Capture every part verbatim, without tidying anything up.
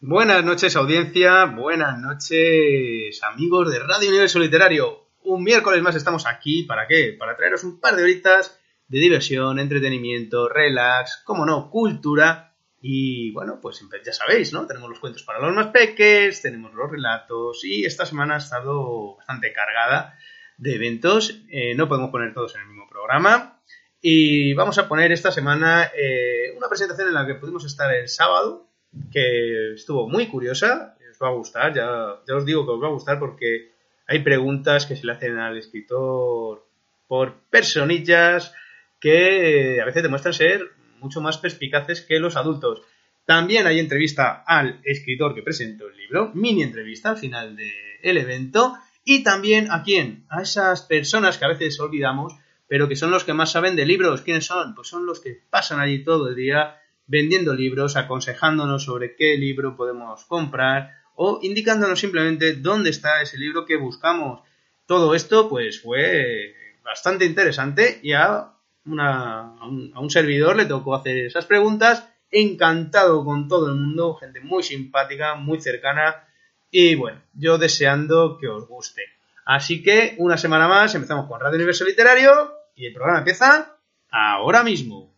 Buenas noches, audiencia, buenas noches, amigos de Radio Universo Literario. Un miércoles más estamos aquí, ¿para qué? Para traeros un par de horitas de diversión, entretenimiento, relax, como no, cultura. Y bueno, pues ya sabéis, ¿no? Tenemos los cuentos para los más peques, tenemos los relatos y esta semana ha estado bastante cargada de eventos. Eh, no podemos poner todos en el mismo programa. Y vamos a poner esta semana eh, una presentación en la que pudimos estar el sábado, que estuvo muy curiosa, os va a gustar, ya, ya os digo que os va a gustar porque hay preguntas que se le hacen al escritor por personillas que a veces demuestran ser mucho más perspicaces que los adultos. También hay entrevista al escritor que presentó el libro, mini entrevista al final del evento, y también a quién, a esas personas que a veces olvidamos, pero que son los que más saben de libros. ¿Quiénes son? Pues son los que pasan allí todo el día vendiendo libros, aconsejándonos sobre qué libro podemos comprar o indicándonos simplemente dónde está ese libro que buscamos. Todo esto pues fue bastante interesante y a, una, a, un, a un servidor le tocó hacer esas preguntas. Encantado con todo el mundo, gente muy simpática, muy cercana y bueno, yo deseando que os guste. Así que una semana más empezamos con Radio Universo Literario y el programa empieza ahora mismo.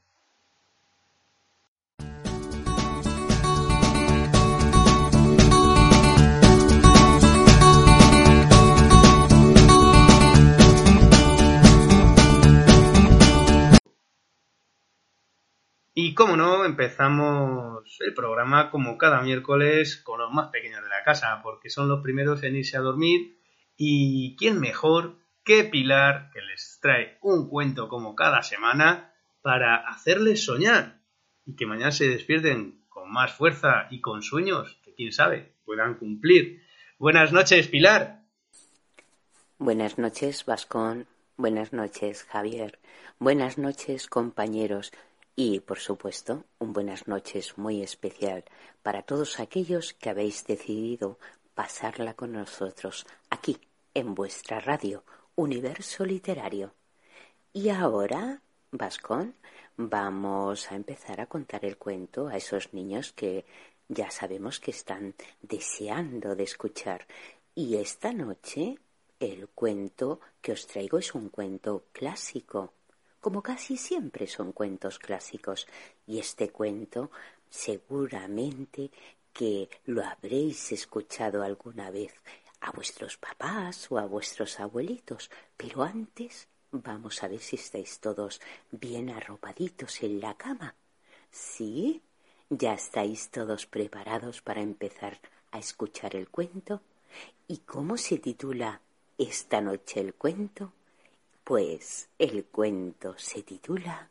Y como no, empezamos el programa como cada miércoles con los más pequeños de la casa, porque son los primeros en irse a dormir. Y quién mejor que Pilar, que les trae un cuento como cada semana para hacerles soñar y que mañana se despierten con más fuerza y con sueños que quién sabe puedan cumplir. Buenas noches, Pilar. Buenas noches, Vascón. Buenas noches, Javier. Buenas noches, compañeros. Y, por supuesto, un buenas noches muy especial para todos aquellos que habéis decidido pasarla con nosotros aquí, en vuestra radio, Universo Literario. Y ahora, Vascón, vamos a empezar a contar el cuento a esos niños que ya sabemos que están deseando de escuchar. Y esta noche, el cuento que os traigo es un cuento clásico. Como casi siempre son cuentos clásicos, y este cuento seguramente que lo habréis escuchado alguna vez a vuestros papás o a vuestros abuelitos, pero antes vamos a ver si estáis todos bien arropaditos en la cama. ¿Sí? ¿Ya estáis todos preparados para empezar a escuchar el cuento? ¿Y cómo se titula esta noche el cuento? Pues el cuento se titula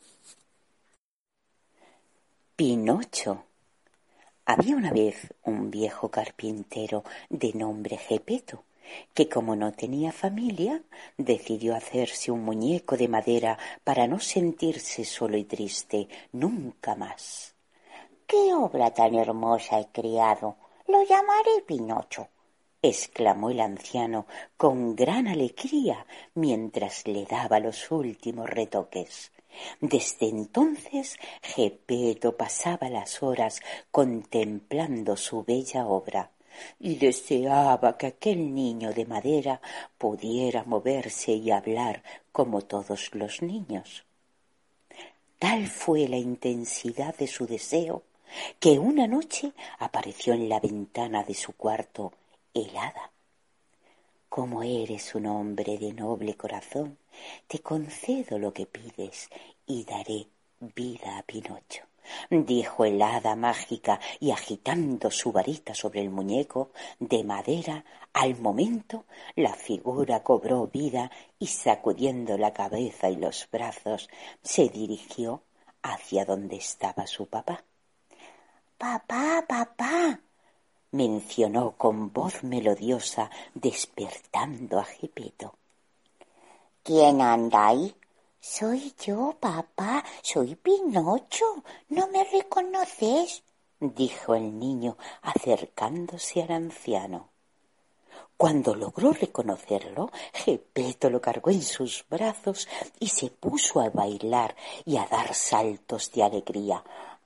Pinocho. Había una vez un viejo carpintero de nombre Gepetto, que como no tenía familia, decidió hacerse un muñeco de madera para no sentirse solo y triste nunca más. ¡Qué obra tan hermosa he creado! Lo llamaré Pinocho, exclamó el anciano con gran alegría mientras le daba los últimos retoques. Desde entonces Gepetto pasaba las horas contemplando su bella obra y deseaba que aquel niño de madera pudiera moverse y hablar como todos los niños. Tal fue la intensidad de su deseo que una noche apareció en la ventana de su cuarto helada. Como eres un hombre de noble corazón, te concedo lo que pides y daré vida a Pinocho, dijo el hada mágica, y agitando su varita sobre el muñeco de madera, al momento la figura cobró vida y, sacudiendo la cabeza y los brazos, se dirigió hacia donde estaba su papá. Papá, papá, mencionó con voz melodiosa, despertando a Gepetto. ¿Quién anda ahí? Soy yo, papá, soy Pinocho. ¿No me reconoces? Dijo el niño, acercándose al anciano. Cuando logró reconocerlo, Gepetto lo cargó en sus brazos y se puso a bailar y a dar saltos de alegría.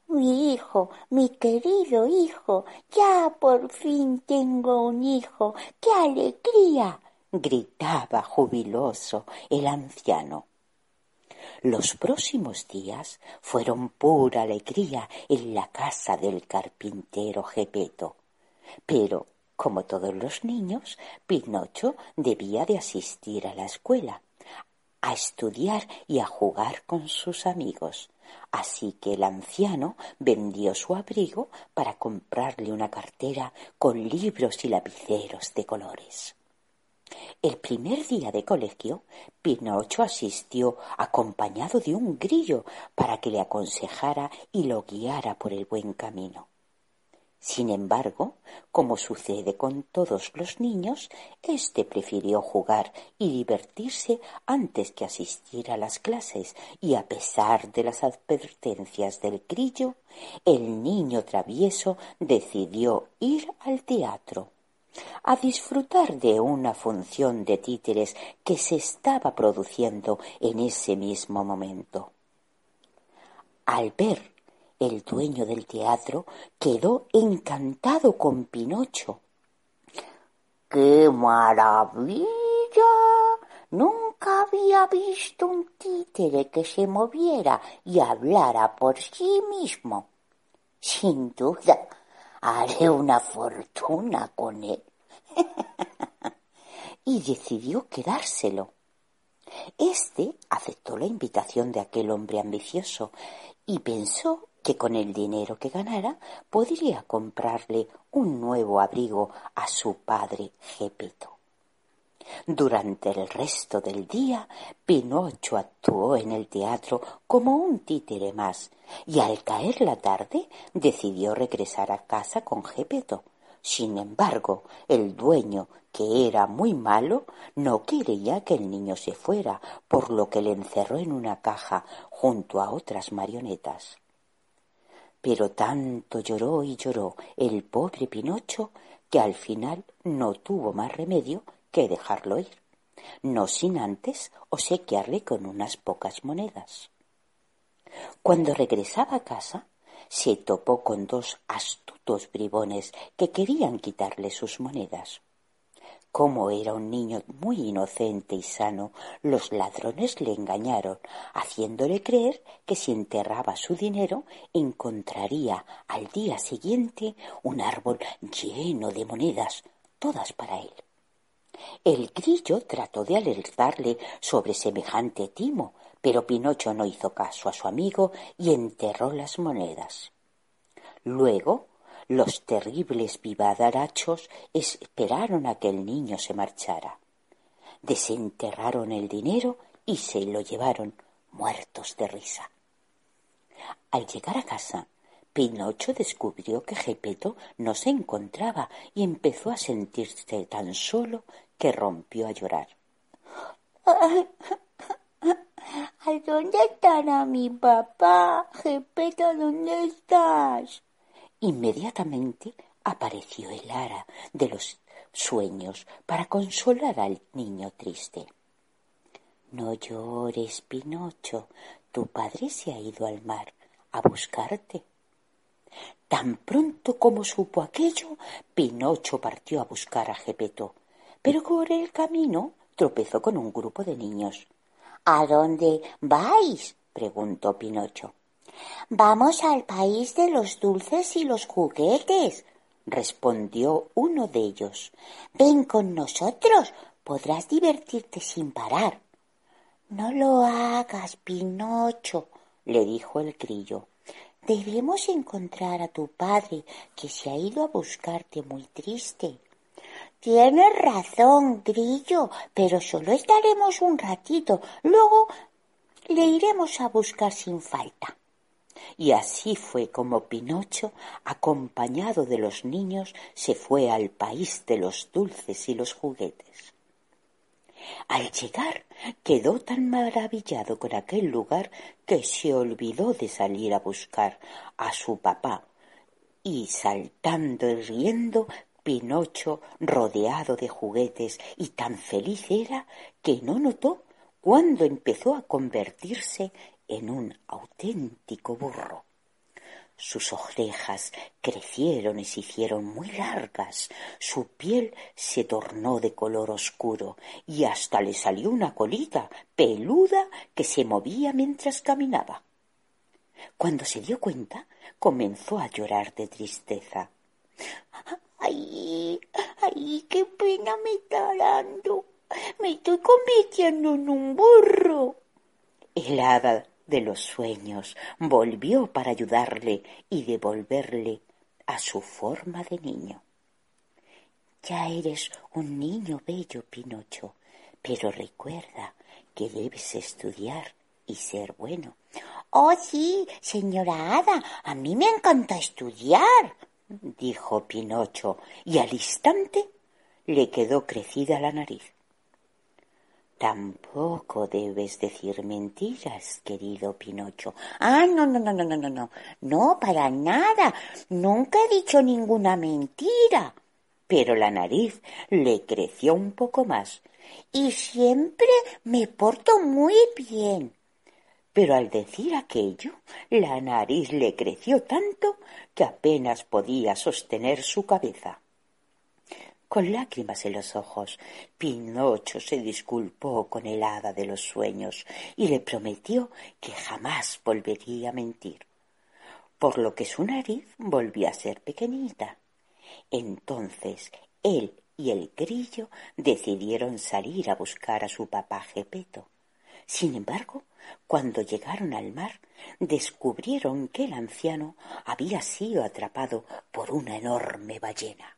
Mi hijo, mi querido hijo, ya por fin tengo un hijo. ¡Qué alegría! Gritaba jubiloso el anciano. Los próximos días fueron pura alegría en la casa del carpintero Geppetto. Pero, como todos los niños, Pinocho debía de asistir a la escuela, a estudiar y a jugar con sus amigos. Así que el anciano vendió su abrigo para comprarle una cartera con libros y lapiceros de colores. El primer día de colegio, Pinocho asistió acompañado de un grillo para que le aconsejara y lo guiara por el buen camino. Sin embargo, como sucede con todos los niños, éste prefirió jugar y divertirse antes que asistir a las clases, y a pesar de las advertencias del grillo, el niño travieso decidió ir al teatro a disfrutar de una función de títeres que se estaba produciendo en ese mismo momento. Al ver el dueño del teatro quedó encantado con Pinocho. ¡Qué maravilla! Nunca había visto un títere que se moviera y hablara por sí mismo. Sin duda, haré una fortuna con él. Y decidió quedárselo. Este aceptó la invitación de aquel hombre ambicioso y pensó que con el dinero que ganara podría comprarle un nuevo abrigo a su padre Geppetto. Durante el resto del día, Pinocho actuó en el teatro como un títere más, y al caer la tarde decidió regresar a casa con Geppetto. Sin embargo, el dueño, que era muy malo, no quería que el niño se fuera, por lo que le encerró en una caja junto a otras marionetas. Pero tanto lloró y lloró el pobre Pinocho que al final no tuvo más remedio que dejarlo ir, no sin antes obsequiarle con unas pocas monedas. Cuando regresaba a casa, se topó con dos astutos bribones que querían quitarle sus monedas. Como era un niño muy inocente y sano, los ladrones le engañaron, haciéndole creer que si enterraba su dinero encontraría al día siguiente un árbol lleno de monedas, todas para él. El grillo trató de alertarle sobre semejante timo, pero Pinocho no hizo caso a su amigo y enterró las monedas. Luego, los terribles vivarachos esperaron a que el niño se marchara. Desenterraron el dinero y se lo llevaron, muertos de risa. Al llegar a casa, Pinocho descubrió que Geppetto no se encontraba y empezó a sentirse tan solo que rompió a llorar. ¿A dónde estará mi papá? Geppetto, ¿dónde estás? Inmediatamente apareció el hada de los sueños para consolar al niño triste. No llores, Pinocho, tu padre se ha ido al mar a buscarte. Tan pronto como supo aquello, Pinocho partió a buscar a Geppetto, pero por el camino tropezó con un grupo de niños. ¿A dónde vais?, preguntó Pinocho. Vamos al país de los dulces y los juguetes, respondió uno de ellos. Ven con nosotros, podrás divertirte sin parar. No lo hagas, Pinocho, le dijo el grillo. Debemos encontrar a tu padre, que se ha ido a buscarte muy triste. Tienes razón, grillo, pero solo estaremos un ratito. Luego le iremos a buscar sin falta. Y así fue como Pinocho, acompañado de los niños, se fue al país de los dulces y los juguetes. Al llegar, quedó tan maravillado con aquel lugar que se olvidó de salir a buscar a su papá, y saltando y riendo, Pinocho, rodeado de juguetes y tan feliz era que no notó cuando empezó a convertirse en un auténtico burro. Sus orejas crecieron y se hicieron muy largas, su piel se tornó de color oscuro y hasta le salió una colita peluda que se movía mientras caminaba. Cuando se dio cuenta, comenzó a llorar de tristeza. ¡Ay, ay, qué pena me está dando! ¡Me estoy convirtiendo en un burro! El hada de los sueños volvió para ayudarle y devolverle a su forma de niño. Ya eres un niño bello, Pinocho, pero recuerda que debes estudiar y ser bueno. Oh, sí, señora Hada, a mí me encanta estudiar, dijo Pinocho, y al instante le quedó crecida la nariz. Tampoco debes decir mentiras, querido Pinocho. Ah, no, no, no, no, no, no, no, no, para nada. Nunca he dicho ninguna mentira. Pero la nariz le creció un poco más. Y siempre me porto muy bien. Pero al decir aquello, la nariz le creció tanto que apenas podía sostener su cabeza. Con lágrimas en los ojos, Pinocho se disculpó con el hada de los sueños y le prometió que jamás volvería a mentir, por lo que su nariz volvió a ser pequeñita. Entonces él y el grillo decidieron salir a buscar a su papá Gepetto. Sin embargo, cuando llegaron al mar, descubrieron que el anciano había sido atrapado por una enorme ballena.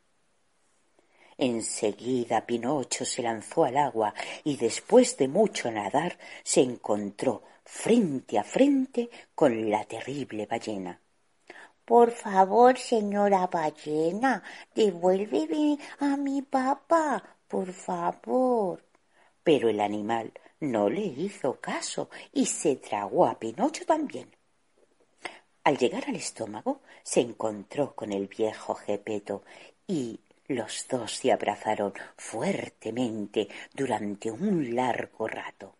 Enseguida Pinocho se lanzó al agua y después de mucho nadar se encontró frente a frente con la terrible ballena. Por favor, señora ballena, devuélveme a mi papá, por favor. Pero el animal no le hizo caso y se tragó a Pinocho también. Al llegar al estómago se encontró con el viejo Gepetto y los dos se abrazaron fuertemente durante un largo rato.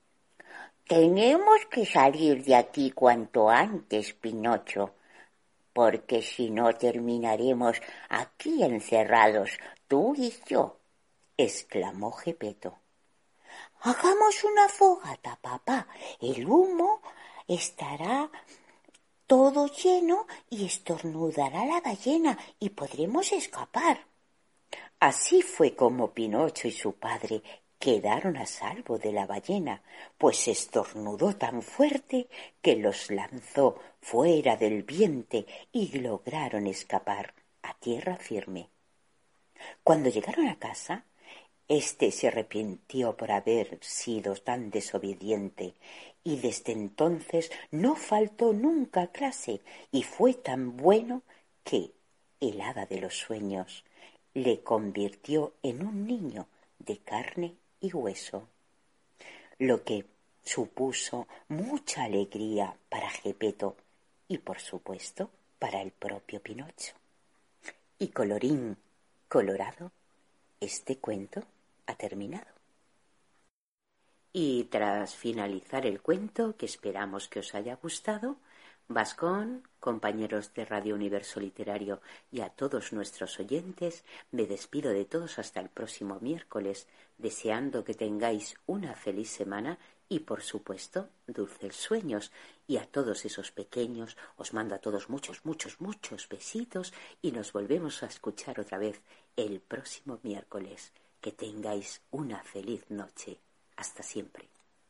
Tenemos que salir de aquí cuanto antes, Pinocho, porque si no terminaremos aquí encerrados, tú y yo, exclamó Gepetto. Hagamos una fogata, papá. El humo estará todo lleno y estornudará la ballena y podremos escapar. Así fue como Pinocho y su padre quedaron a salvo de la ballena, pues estornudó tan fuerte que los lanzó fuera del vientre y lograron escapar a tierra firme. Cuando llegaron a casa, éste se arrepintió por haber sido tan desobediente y desde entonces no faltó nunca a clase y fue tan bueno que el hada de los sueños le convirtió en un niño de carne y hueso, lo que supuso mucha alegría para Gepetto y, por supuesto, para el propio Pinocho. Y colorín colorado, este cuento ha terminado. Y tras finalizar el cuento, que esperamos que os haya gustado, Vascón, compañeros de Radio Universo Literario y a todos nuestros oyentes, me despido de todos hasta el próximo miércoles, deseando que tengáis una feliz semana y, por supuesto, dulces sueños. Y a todos esos pequeños os mando a todos muchos, muchos, muchos besitos y nos volvemos a escuchar otra vez el próximo miércoles. Que tengáis una feliz noche. Hasta siempre.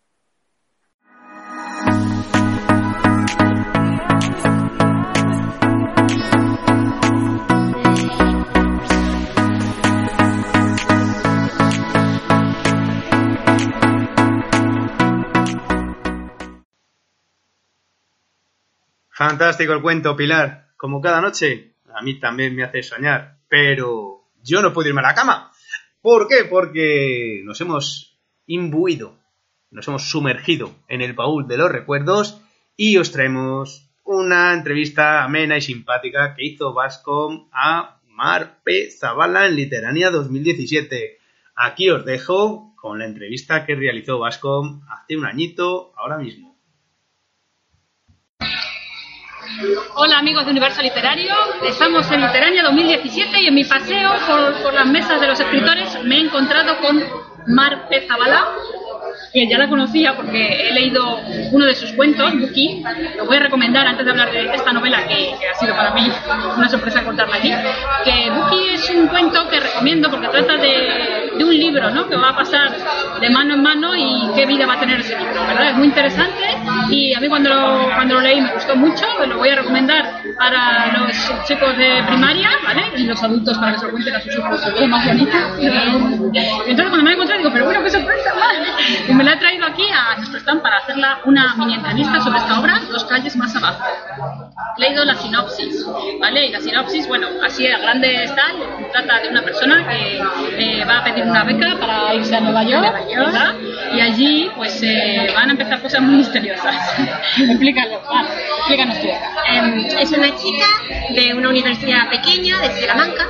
Fantástico el cuento, Pilar. Como cada noche, a mí también me hace soñar, pero yo no puedo irme a la cama. ¿Por qué? Porque nos hemos imbuido, nos hemos sumergido en el baúl de los recuerdos y os traemos una entrevista amena y simpática que hizo Bascom a Mar P. Zavala en Literania dos mil diecisiete. Aquí os dejo con la entrevista que realizó Bascom hace un añito, ahora mismo. Hola amigos de Universo Literario, estamos en Literania dos mil diecisiete y en mi paseo por, por las mesas de los escritores me he encontrado con Mar P. Zavala, que ya la conocía porque he leído uno de sus cuentos, Buki. Lo voy a recomendar antes de hablar de esta novela que, que ha sido para mí una sorpresa contarla aquí. Que Buki es un cuento que recomiendo porque trata de, de un libro, ¿no?, que va a pasar de mano en mano y qué vida va a tener ese libro, ¿verdad? Es muy interesante y a mí cuando lo, cuando lo leí me gustó mucho. Lo voy a recomendar para los chicos de primaria, ¿vale? Y los adultos para que se lo cuenten a sus hijos, es más bonito. Entonces cuando me he encontrado digo, pero bueno, qué sorpresa, y me la he traído aquí a nuestro stand para hacerla una mini entrevista sobre esta obra, Dos calles más abajo. He leído la sinopsis, ¿vale? Y la sinopsis, bueno, así a grande está, trata de una persona que eh, va a pedir una beca para irse a Nueva York, ¿verdad? Y allí, pues, eh, van a empezar cosas muy misteriosas. Explícalo, vale, explícanos tú. Eh, es una chica de una universidad pequeña de Salamanca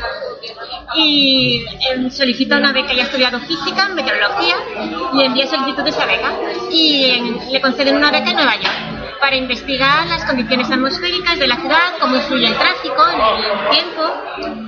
y eh, solicita una beca. Ella ha estudiado física, meteorología, y envía solicitud de esa beca y eh, le conceden una beca en Nueva York para investigar las condiciones atmosféricas de la ciudad, cómo influye el tráfico, el tiempo.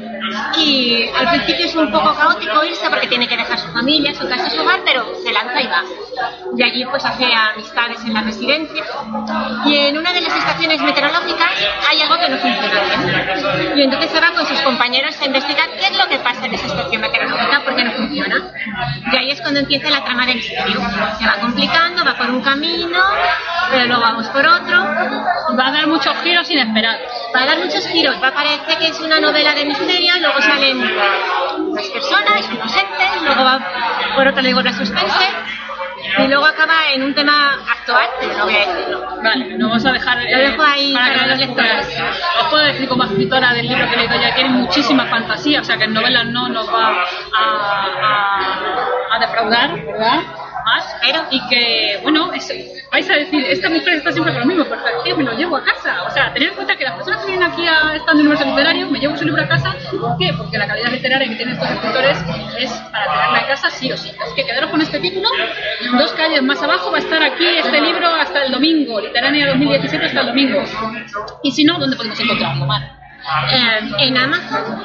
Y al principio es un poco caótico irse porque tiene que dejar su familia, su casa, su hogar, pero se lanza y va. De allí pues hace amistades en la residencia y en una de las estaciones meteorológicas hay algo que no funciona bien. Y entonces se va con sus compañeros a investigar qué es lo que pasa en esa estación meteorológica, por qué no funciona. Y ahí es cuando empieza la trama del misterio. Se va complicando, va por un camino, pero luego vamos por otro. Va a dar muchos giros inesperados. Va a dar muchos giros, va a parecer que es una novela de misterio, luego salen las personas, unos entes, luego va por otra lengua de suspense y luego acaba en un tema actual, pero no voy a decirlo. Vale, no vamos a dejar lo dejo ahí para, para que los lectores. Os puedo decir como escritora del libro que he leído ya que tiene muchísima fantasía, o sea que en novelas no nos va a, a, a defraudar, ¿verdad? Más, pero y que, bueno, es, vais a decir, esta mujer está siempre con lo mismo, pero ¿qué? Me lo llevo a casa. O sea, tened en cuenta que las personas que vienen aquí a esta Universo Literario, me llevo su libro a casa. ¿Por qué? Porque la calidad literaria que tienen estos escritores es para tenerla en casa sí o sí. Así que quedaros con este título. Dos calles más abajo va a estar aquí este libro hasta el domingo, Literania dos mil diecisiete hasta el domingo. Y si no, ¿dónde podemos encontrarlo, Mar? Eh, en Amazon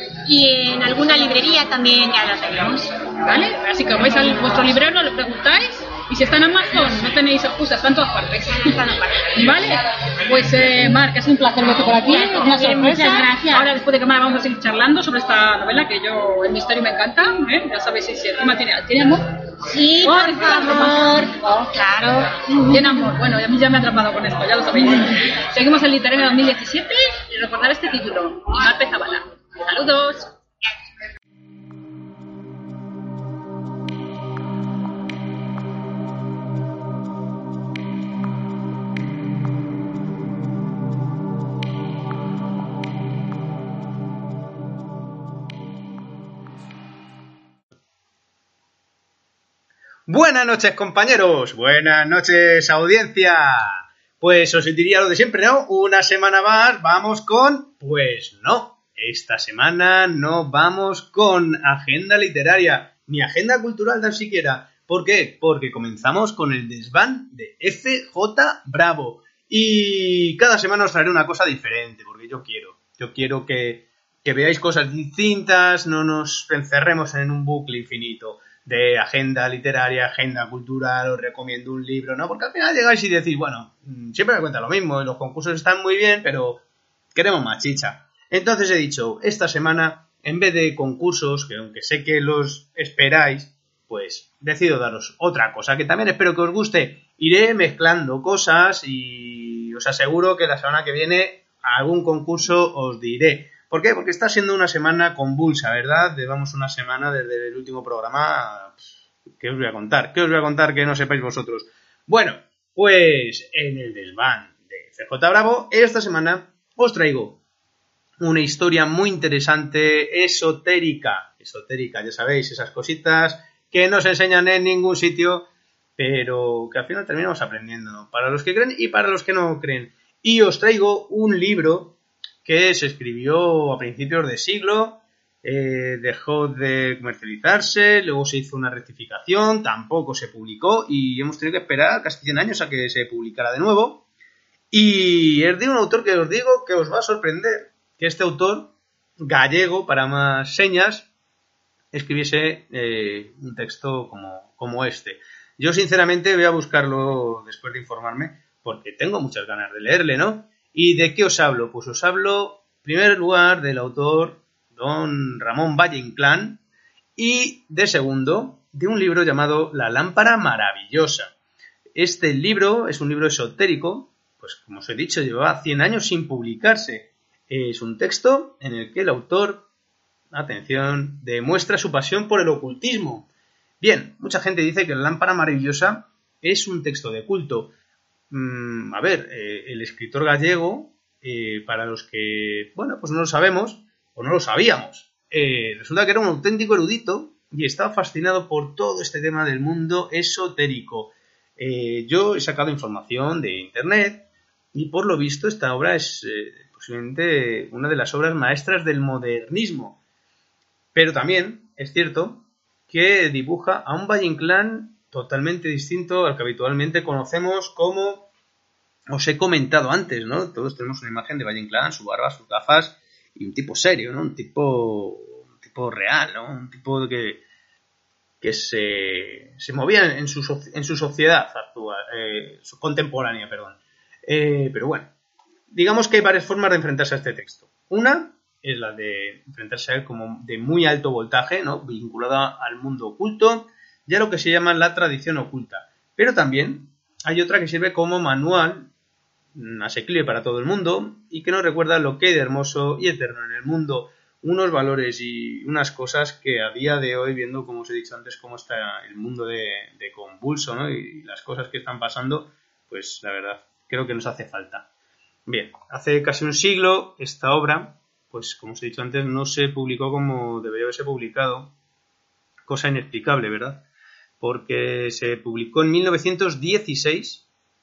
y en alguna librería también ya lo tenemos, ¿vale? Así que vais a vuestro librero, le preguntáis y si está en Amazon no tenéis excusa, está en todas partes. ¿Vale? Pues eh, Mar, que es un placer verte por aquí, una sorpresa. Muchas gracias. Ahora después de cámara vamos a seguir charlando sobre esta novela que yo, el misterio me encanta, ¿eh? Ya sabéis si el tema tiene, ¿tiene amor? Sí, oh, por favor. Oh. Claro. Tiene amor. Bueno, a mí ya me ha atrapado con esto, ya lo sabéis. Seguimos en Literania dos mil diecisiete y recordar este título, Mar P. Zavala. Saludos. Buenas noches, compañeros. Buenas noches, audiencia. Pues os diría lo de siempre, ¿no? Una semana más vamos con... Pues no, esta semana no vamos con agenda literaria, ni agenda cultural tan siquiera. ¿Por qué? Porque comenzamos con el desván de F J Bravo. Y cada semana os traeré una cosa diferente, porque yo quiero. Yo quiero que, que veáis cosas distintas, no nos encerremos en un bucle infinito de agenda literaria, agenda cultural, os recomiendo un libro, ¿no? Porque al final llegáis y decís, bueno, siempre me cuenta lo mismo, los concursos están muy bien, pero queremos más chicha. Entonces he dicho, esta semana, en vez de concursos, que aunque sé que los esperáis, pues decido daros otra cosa, que también espero que os guste. Iré mezclando cosas y os aseguro que la semana que viene algún concurso os diré. ¿Por qué? Porque está siendo una semana convulsa, ¿verdad? Llevamos una semana desde el último programa. ¿Qué os voy a contar? ¿Qué os voy a contar que no sepáis vosotros? Bueno, pues en el desván de C J Bravo, esta semana os traigo una historia muy interesante, esotérica. Esotérica, ya sabéis, esas cositas que no se enseñan en ningún sitio, pero que al final terminamos aprendiendo. Para los que creen y para los que no creen. Y os traigo un libro que se escribió a principios de siglo, eh, dejó de comercializarse, luego se hizo una rectificación, tampoco se publicó y hemos tenido que esperar casi cien años a que se publicara de nuevo. Y es de un autor que os digo que os va a sorprender, que este autor, gallego para más señas, escribiese eh, un texto como, como este. Yo sinceramente voy a buscarlo después de informarme, porque tengo muchas ganas de leerle, ¿no? ¿Y de qué os hablo? Pues os hablo, en primer lugar, del autor don Ramón Valle Inclán, y de segundo, de un libro llamado La lámpara maravillosa. Este libro es un libro esotérico, pues como os he dicho, llevaba cien años sin publicarse. Es un texto en el que el autor, atención, demuestra su pasión por el ocultismo. Bien, mucha gente dice que La lámpara maravillosa es un texto de culto. Mm, a ver, eh, el escritor gallego, eh, para los que, bueno, pues no lo sabemos o no lo sabíamos, eh, resulta que era un auténtico erudito y estaba fascinado por todo este tema del mundo esotérico. Eh, yo he sacado información de internet y por lo visto esta obra es eh, posiblemente una de las obras maestras del modernismo. Pero también es cierto que dibuja a un Valle Inclán totalmente distinto al que habitualmente conocemos, como os he comentado antes, ¿no? Todos tenemos una imagen de Valle Inclán, su barba, sus gafas y un tipo serio, ¿no? Un tipo, un tipo real, ¿no? Un tipo que, que se, se movía en su, en su sociedad actual, eh, su contemporánea, perdón. Eh, pero bueno, digamos que hay varias formas de enfrentarse a este texto. Una es la de enfrentarse a él como de muy alto voltaje, ¿no? Vinculada al mundo oculto, ya lo que se llama la tradición oculta. Pero también hay otra que sirve como manual asequible para todo el mundo y que nos recuerda lo que hay de hermoso y eterno en el mundo, unos valores y unas cosas que a día de hoy, viendo como os he dicho antes cómo está el mundo de, de convulso, ¿no? Y las cosas que están pasando, pues la verdad creo que nos hace falta. Bien, hace casi un siglo esta obra, pues como os he dicho antes, no se publicó como debería haberse publicado, cosa inexplicable, ¿verdad? Porque se publicó en mil novecientos dieciséis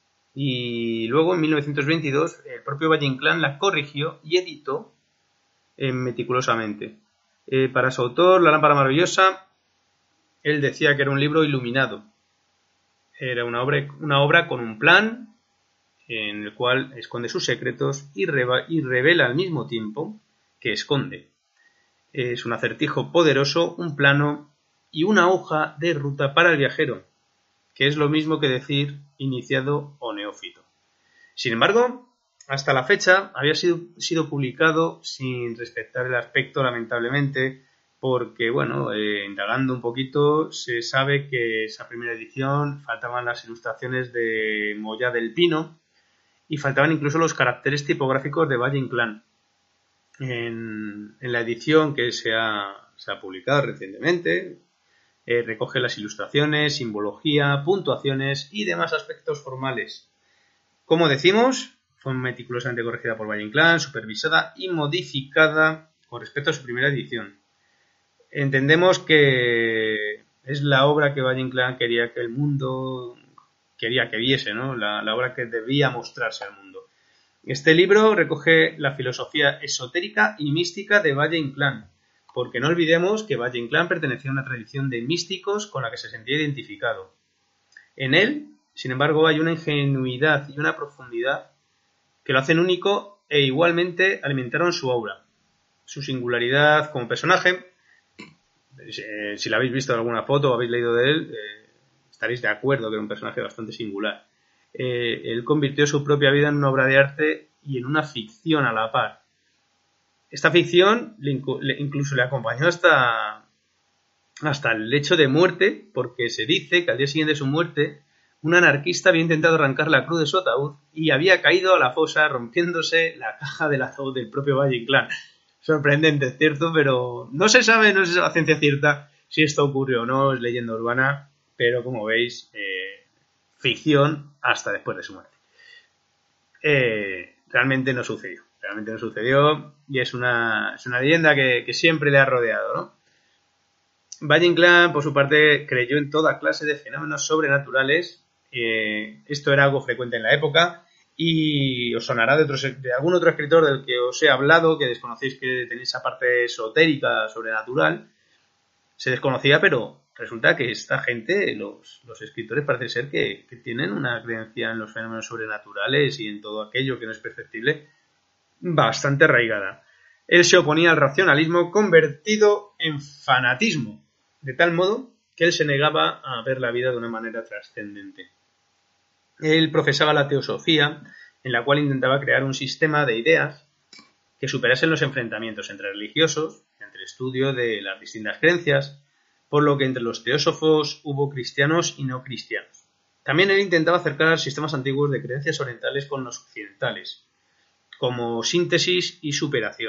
y luego en mil novecientos veintidós el propio Valle Inclán la corrigió y editó eh, meticulosamente. Eh, para su autor, La lámpara maravillosa, él decía que era un libro iluminado. Era una obra, una obra con un plan en el cual esconde sus secretos y, reva, y revela al mismo tiempo que esconde. Es un acertijo poderoso, un plano y una hoja de ruta para el viajero, que es lo mismo que decir iniciado o neófito. Sin embargo, hasta la fecha había sido, sido publicado sin respetar el aspecto, lamentablemente, porque, bueno, eh, indagando un poquito, se sabe que esa primera edición faltaban las ilustraciones de Moya del Pino y faltaban incluso los caracteres tipográficos de Valle Inclán. En, en la edición que se ha, se ha publicado recientemente, Eh, recoge las ilustraciones, simbología, puntuaciones y demás aspectos formales. Como decimos, fue meticulosamente corregida por Valle Inclán, supervisada y modificada con respecto a su primera edición. Entendemos que es la obra que Valle Inclán quería que el mundo quería que viese, ¿no? La, la obra que debía mostrarse al mundo. Este libro recoge la filosofía esotérica y mística de Valle Inclán, porque no olvidemos que Valle Inclán pertenecía a una tradición de místicos con la que se sentía identificado. En él, sin embargo, hay una ingenuidad y una profundidad que lo hacen único e igualmente alimentaron su aura. Su singularidad como personaje, eh, si la habéis visto en alguna foto o habéis leído de él, eh, estaréis de acuerdo que era un personaje bastante singular. Eh, él convirtió su propia vida en una obra de arte y en una ficción a la par. Esta ficción le, le, incluso le acompañó hasta, hasta el lecho de muerte, porque se dice que al día siguiente de su muerte, un anarquista había intentado arrancar la cruz de su ataúd y había caído a la fosa rompiéndose la caja del ataúd del propio Valle Inclán. Sorprendente, es cierto, pero no se sabe, no se sabe a ciencia cierta si esto ocurrió o no, es leyenda urbana, pero como veis, eh, ficción hasta después de su muerte. Eh, realmente no sucedió. Realmente no sucedió y es una, es una leyenda que, que siempre le ha rodeado, ¿no? Valle Inclán, por su parte, creyó en toda clase de fenómenos sobrenaturales. Eh, esto era algo frecuente en la época y os sonará de, otro, de algún otro escritor del que os he hablado, que desconocéis que tenéis esa parte esotérica, sobrenatural. Se desconocía, pero resulta que esta gente, los, los escritores, parece ser que, que tienen una creencia en los fenómenos sobrenaturales y en todo aquello que no es perceptible bastante arraigada. Él se oponía al racionalismo convertido en fanatismo, de tal modo que él se negaba a ver la vida de una manera trascendente. Él profesaba la teosofía, en la cual intentaba crear un sistema de ideas que superasen los enfrentamientos entre religiosos, entre el estudio de las distintas creencias, por lo que entre los teósofos hubo cristianos y no cristianos. También él intentaba acercar sistemas antiguos de creencias orientales con los occidentales, como síntesis y superación.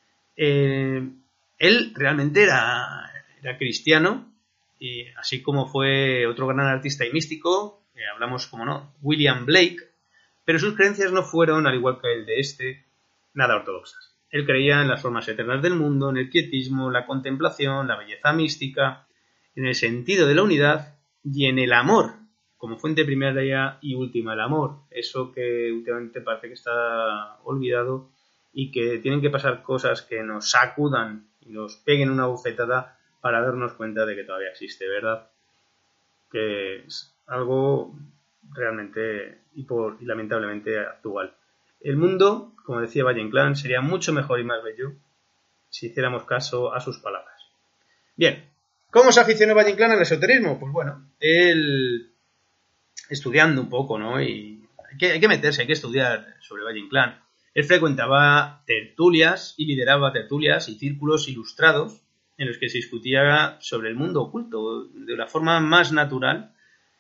Eh, él realmente era, era cristiano, y así como fue otro gran artista y místico, eh, hablamos, como no, William Blake, pero sus creencias no fueron, al igual que el de este, nada ortodoxas. Él creía en las formas eternas del mundo, en el quietismo, la contemplación, la belleza mística, en el sentido de la unidad y en el amor, como fuente primera y última, el amor, eso que últimamente parece que está olvidado y que tienen que pasar cosas que nos sacudan y nos peguen una bofetada para darnos cuenta de que todavía existe, ¿verdad? Que es algo realmente y, por, y lamentablemente actual. El mundo, como decía Valle Inclán, sería mucho mejor y más bello si hiciéramos caso a sus palabras. Bien, ¿cómo se aficionó Valle Inclán al esoterismo? Pues bueno, él estudiando un poco, ¿no? Y hay que, hay que meterse, hay que estudiar sobre Valle Inclán. Él frecuentaba tertulias y lideraba tertulias y círculos ilustrados en los que se discutía sobre el mundo oculto de una forma más natural.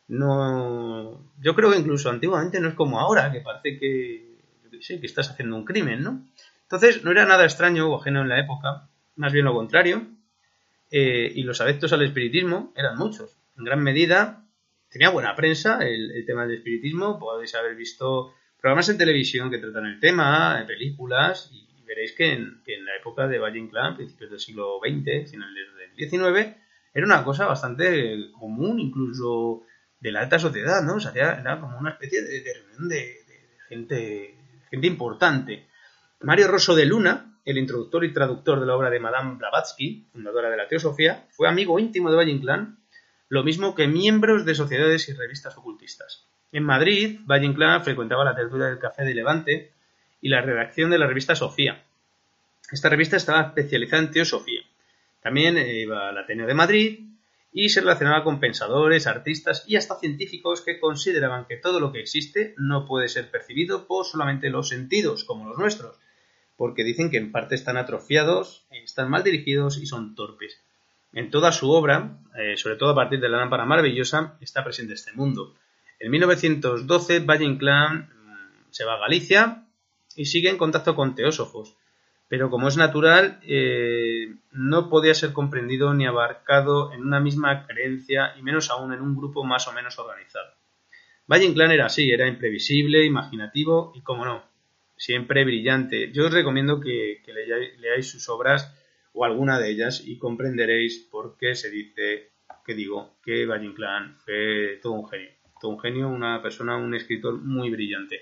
No, yo creo que incluso antiguamente no es como ahora, que parece que, yo qué sé, que estás haciendo un crimen, ¿no? Entonces no era nada extraño o ajeno en la época, más bien lo contrario, eh, y los adeptos al espiritismo eran muchos. En gran medida tenía buena prensa el, el tema del espiritismo, podéis haber visto programas en televisión que tratan el tema, películas, y, y veréis que en, que en la época de Valle Inclán, principios del siglo veinte, finales del diecinueve, era una cosa bastante común, incluso de la alta sociedad, ¿no? O sea, era como una especie de, de reunión de, de, de gente, gente importante. Mario Rosso de Luna, el introductor y traductor de la obra de Madame Blavatsky, fundadora de la teosofía, fue amigo íntimo de Valle Inclán, lo mismo que miembros de sociedades y revistas ocultistas. En Madrid, Valle Inclán frecuentaba la tertulia del Café de Levante y la redacción de la revista Sofía. Esta revista estaba especializada en teosofía. También iba al Ateneo de Madrid y se relacionaba con pensadores, artistas y hasta científicos que consideraban que todo lo que existe no puede ser percibido por solamente los sentidos, como los nuestros, porque dicen que en parte están atrofiados, están mal dirigidos y son torpes. En toda su obra, eh, sobre todo a partir de la lámpara maravillosa, está presente este mundo. En mil novecientos doce, Valle Inclán mmm, se va a Galicia y sigue en contacto con teósofos, pero como es natural, eh, no podía ser comprendido ni abarcado en una misma creencia y menos aún en un grupo más o menos organizado. Valle Inclán era así, era imprevisible, imaginativo y, como no, siempre brillante. Yo os recomiendo que, que leáis, leáis sus obras o alguna de ellas y comprenderéis por qué se dice, que digo, que Valle Inclán fue todo un genio. Todo un genio, una persona, un escritor muy brillante.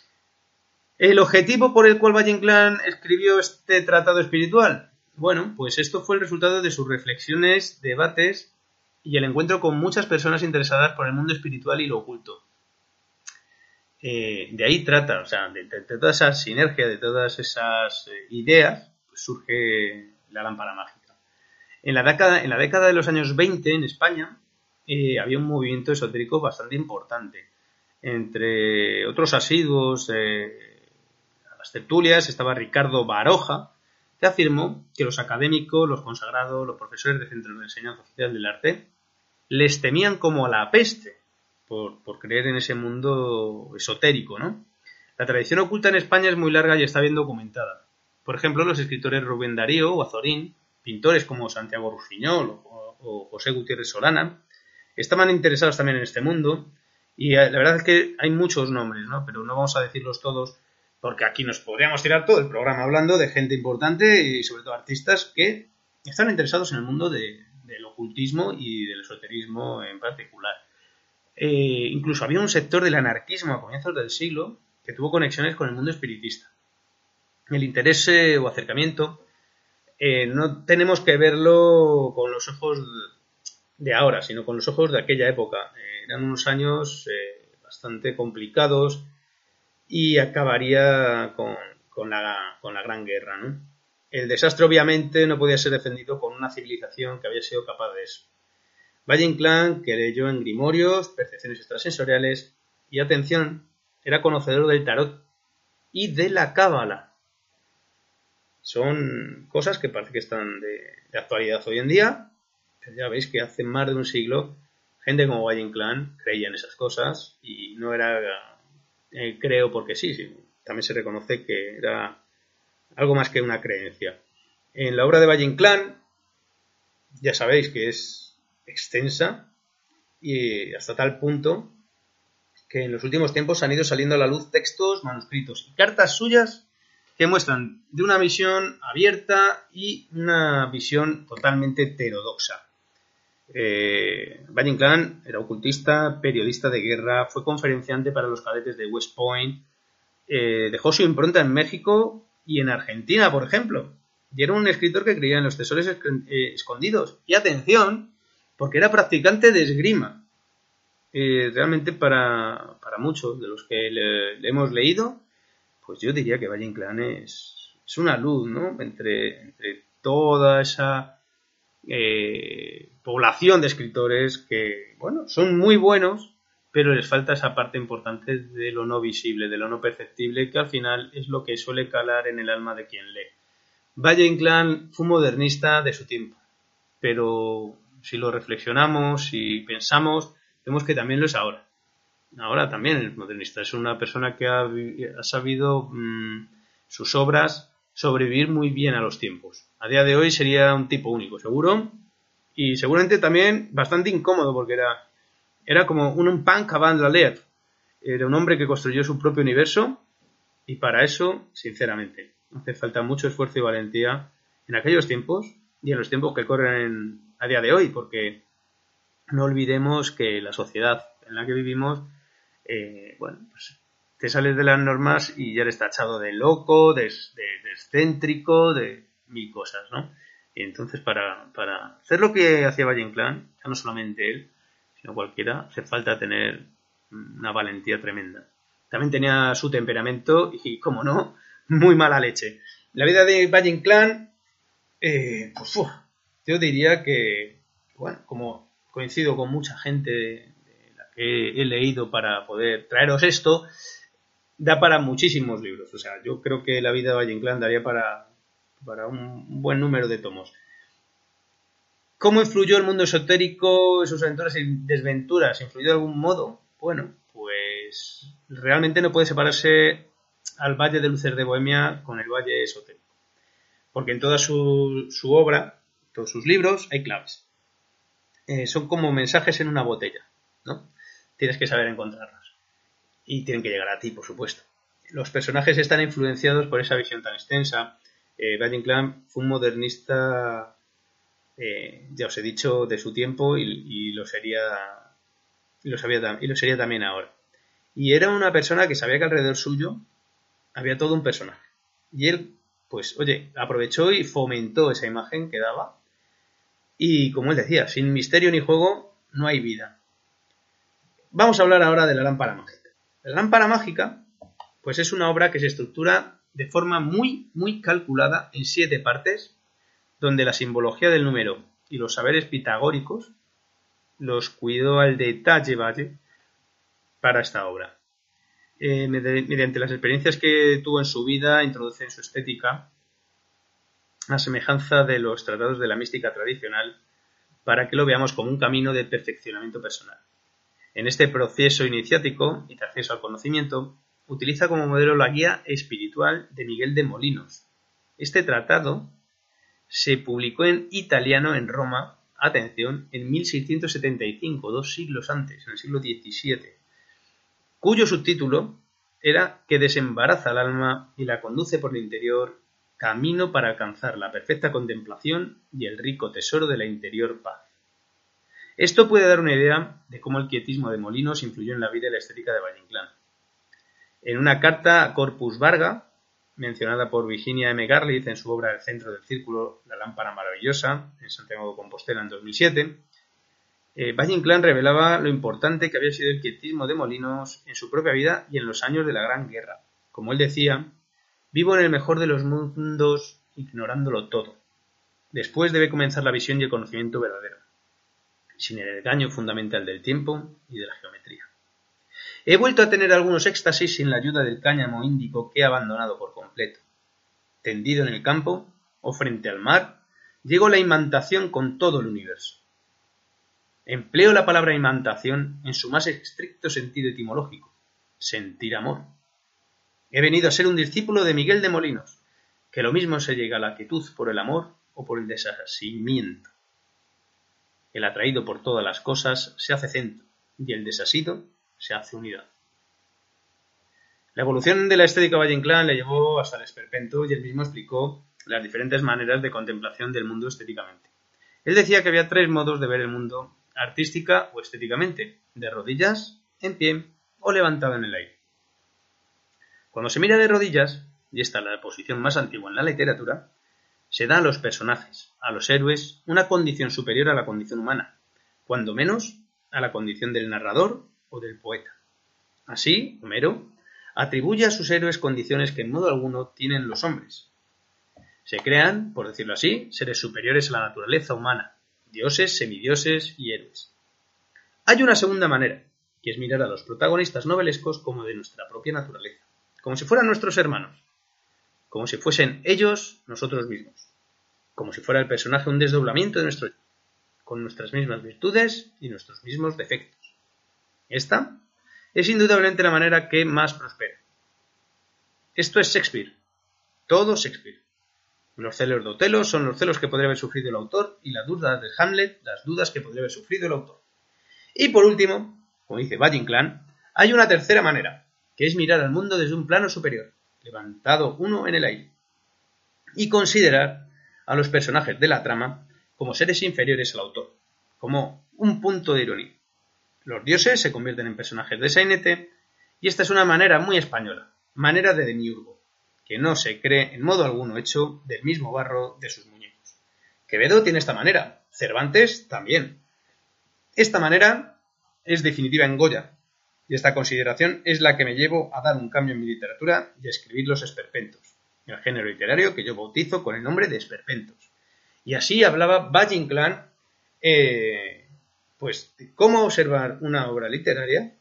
¿El objetivo por el cual Valle Inclán escribió este tratado espiritual? Bueno, pues esto fue el resultado de sus reflexiones, debates y el encuentro con muchas personas interesadas por el mundo espiritual y lo oculto. Eh, de ahí trata, o sea, de, de, de toda esa sinergia, de todas esas eh, ideas, pues surge la lámpara mágica. En la década, en la década de los años veinte, en España, eh, había un movimiento esotérico bastante importante. Entre otros asiduos eh, a las tertulias estaba Ricardo Baroja, que afirmó que los académicos, los consagrados, los profesores de centros de enseñanza oficial del arte les temían como a la peste por, por creer en ese mundo esotérico, ¿no? La tradición oculta en España es muy larga y está bien documentada. Por ejemplo, los escritores Rubén Darío o Azorín, pintores como Santiago Rusiñol o, o José Gutiérrez Solana, estaban interesados también en este mundo y la verdad es que hay muchos nombres, ¿no? Pero no vamos a decirlos todos porque aquí nos podríamos tirar todo el programa hablando de gente importante y sobre todo artistas que están interesados en el mundo de, del ocultismo y del esoterismo en particular. Eh, incluso había un sector del anarquismo a comienzos del siglo que tuvo conexiones con el mundo espiritista. El interés eh, o acercamiento eh, no tenemos que verlo con los ojos de ahora, sino con los ojos de aquella época. Eh, eran unos años eh, bastante complicados y acabaría con, con, la, con la Gran Guerra, ¿no? El desastre obviamente no podía ser defendido con una civilización que había sido capaz de eso. Valle Inclán creyó en grimorios, percepciones extrasensoriales y, atención, era conocedor del tarot y de la cábala. Son cosas que parece que están de, de actualidad hoy en día, pero ya veis que hace más de un siglo gente como Valle Inclán creía en esas cosas y no era, eh, creo porque sí, sí, también se reconoce que era algo más que una creencia. En la obra de Valle Inclán, ya sabéis que es extensa y hasta tal punto que en los últimos tiempos han ido saliendo a la luz textos, manuscritos y cartas suyas que muestran de una visión abierta y una visión totalmente heterodoxa. Eh, Valle Inclán era ocultista, periodista de guerra, fue conferenciante para los cadetes de West Point, eh, dejó su impronta en México y en Argentina, por ejemplo, y era un escritor que creía en los tesoros eh, escondidos. Y atención, porque era practicante de esgrima. Eh, realmente para, para muchos de los que le, le hemos leído, pues yo diría que Valle Inclán es, es una luz, ¿no? Entre, entre toda esa eh, población de escritores que, bueno, son muy buenos, pero les falta esa parte importante de lo no visible, de lo no perceptible, que al final es lo que suele calar en el alma de quien lee. Valle Inclán fue un modernista de su tiempo, pero si lo reflexionamos y pensamos, vemos que también lo es ahora. Ahora también es modernista. Es una persona que ha, ha sabido mmm, sus obras sobrevivir muy bien a los tiempos. A día de hoy sería un tipo único, seguro, y seguramente también bastante incómodo, porque era, era como un, un punk avant la lettre. Era un hombre que construyó su propio universo, y para eso, sinceramente, hace falta mucho esfuerzo y valentía en aquellos tiempos y en los tiempos que corren a día de hoy, porque no olvidemos que la sociedad en la que vivimos, eh, bueno, pues te sales de las normas y ya eres tachado de loco, de, de, de excéntrico, de mil cosas, ¿no? Y entonces para, para hacer lo que hacía Valle Inclán, ya no solamente él, sino cualquiera, hace falta tener una valentía tremenda. También tenía su temperamento y, como no, muy mala leche. La vida de Valle Inclán, eh, pues uf, yo diría que, bueno, como coincido con mucha gente de, de la que he leído para poder traeros esto, da para muchísimos libros. O sea, yo creo que la vida de Valle Inclán daría para, para un buen número de tomos. ¿Cómo influyó el mundo esotérico, sus aventuras y desventuras? ¿Influyó de algún modo? Bueno, pues realmente no puede separarse al Valle de Luces de Bohemia con el Valle esotérico. Porque en toda su, su obra, todos sus libros, hay claves. Eh, son como mensajes en una botella, ¿no? Tienes que saber encontrarlos. Y tienen que llegar a ti, por supuesto. Los personajes están influenciados por esa visión tan extensa. Eh, Valle Inclán fue un modernista, eh, ya os he dicho, de su tiempo y, y lo sería y lo sabía, y lo sería también ahora. Y era una persona que sabía que alrededor suyo había todo un personaje. Y él, pues, oye, aprovechó y fomentó esa imagen que daba. Y, como él decía, sin misterio ni juego no hay vida. Vamos a hablar ahora de la lámpara mágica. La lámpara mágica, pues es una obra que se estructura de forma muy, muy calculada en siete partes, donde la simbología del número y los saberes pitagóricos los cuidó al detalle Valle para esta obra. Eh, mediante las experiencias que tuvo en su vida, introduce en su estética a semejanza de los tratados de la mística tradicional, para que lo veamos como un camino de perfeccionamiento personal. En este proceso iniciático y de acceso al conocimiento, utiliza como modelo la guía espiritual de Miguel de Molinos. Este tratado se publicó en italiano en Roma, atención, en mil seiscientos setenta y cinco, dos siglos antes, en el siglo diecisiete, cuyo subtítulo era que desembaraza el alma y la conduce por el interior, camino para alcanzar la perfecta contemplación y el rico tesoro de la interior paz. Esto puede dar una idea de cómo el quietismo de Molinos influyó en la vida y la estética de Valle Inclán. En una carta a Corpus Varga, mencionada por Virginia M. Garliz en su obra El centro del círculo, la lámpara maravillosa, en Santiago de Compostela en dos mil siete, eh, Valle Inclán revelaba lo importante que había sido el quietismo de Molinos en su propia vida y en los años de la Gran Guerra. Como él decía, vivo en el mejor de los mundos ignorándolo todo. Después debe comenzar la visión y el conocimiento verdadero, sin el engaño fundamental del tiempo y de la geometría. He vuelto a tener algunos éxtasis sin la ayuda del cáñamo índico que he abandonado por completo. Tendido en el campo o frente al mar, llegó la imantación con todo el universo. Empleo la palabra imantación en su más estricto sentido etimológico, sentir amor. He venido a ser un discípulo de Miguel de Molinos, que lo mismo se llega a la quietud por el amor o por el desasimiento. El atraído por todas las cosas se hace centro y el desasido se hace unidad. La evolución de la estética Valle Inclán le llevó hasta el esperpento y él mismo explicó las diferentes maneras de contemplación del mundo estéticamente. Él decía que había tres modos de ver el mundo artística o estéticamente: de rodillas, en pie o levantado en el aire. Cuando se mira de rodillas, y esta es la posición más antigua en la literatura, se da a los personajes, a los héroes, una condición superior a la condición humana, cuando menos a la condición del narrador o del poeta. Así, Homero atribuye a sus héroes condiciones que en modo alguno tienen los hombres. Se crean, por decirlo así, seres superiores a la naturaleza humana, dioses, semidioses y héroes. Hay una segunda manera, que es mirar a los protagonistas novelescos como de nuestra propia naturaleza, como si fueran nuestros hermanos, como si fuesen ellos nosotros mismos, como si fuera el personaje un desdoblamiento de nuestro yo, con nuestras mismas virtudes y nuestros mismos defectos. Esta es indudablemente la manera que más prospera. Esto es Shakespeare, todo Shakespeare. Los celos de Otelo son los celos que podría haber sufrido el autor y las dudas de Hamlet, las dudas que podría haber sufrido el autor. Y por último, como dice Valle Inclán, hay una tercera manera, que es mirar al mundo desde un plano superior, levantado uno en el aire, y considerar a los personajes de la trama como seres inferiores al autor, como un punto de ironía. Los dioses se convierten en personajes de sainete, y esta es una manera muy española, manera de demiurgo, que no se cree en modo alguno hecho del mismo barro de sus muñecos. Quevedo tiene esta manera, Cervantes también. Esta manera es definitiva en Goya, y esta consideración es la que me llevó a dar un cambio en mi literatura y a escribir los esperpentos, el género literario que yo bautizo con el nombre de esperpentos. Y así hablaba Valle Inclán, eh, pues, de cómo observar una obra literaria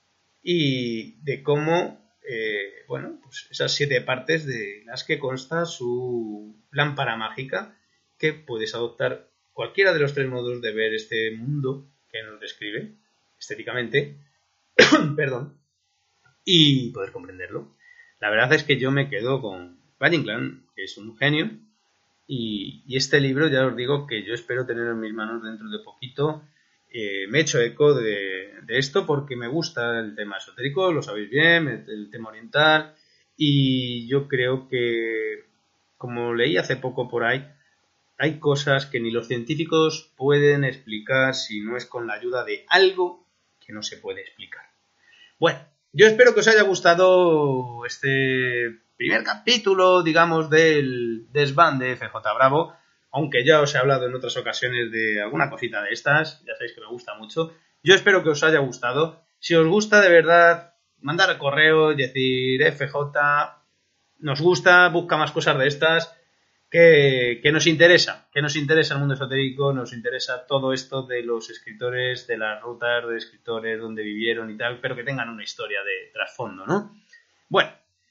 y de cómo, eh, bueno, pues esas siete partes de las que consta su lámpara mágica, que puedes adoptar cualquiera de los tres modos de ver este mundo que nos describe estéticamente, perdón, y poder comprenderlo. La verdad es que yo me quedo con Valle Inclán, que es un genio, y, y este libro ya os digo que yo espero tener en mis manos dentro de poquito. Eh, me he hecho eco de, de esto porque me gusta el tema esotérico, lo sabéis bien, el, el tema oriental, y yo creo que, como leí hace poco por ahí, hay cosas que ni los científicos pueden explicar si no es con la ayuda de algo que no se puede explicar. Bueno, yo espero que os haya gustado este primer capítulo, digamos, del desván de F J Bravo, aunque ya os he hablado en otras ocasiones de alguna cosita de estas, ya sabéis que me gusta mucho. Yo espero que os haya gustado. Si os gusta, de verdad, mandar correo y decir F J, nos gusta, busca más cosas de estas, que, que nos interesa, que nos interesa el mundo esotérico, nos interesa todo esto de los escritores, de las rutas de escritores, donde vivieron y tal, pero que tengan una historia de trasfondo, ¿no? Bueno,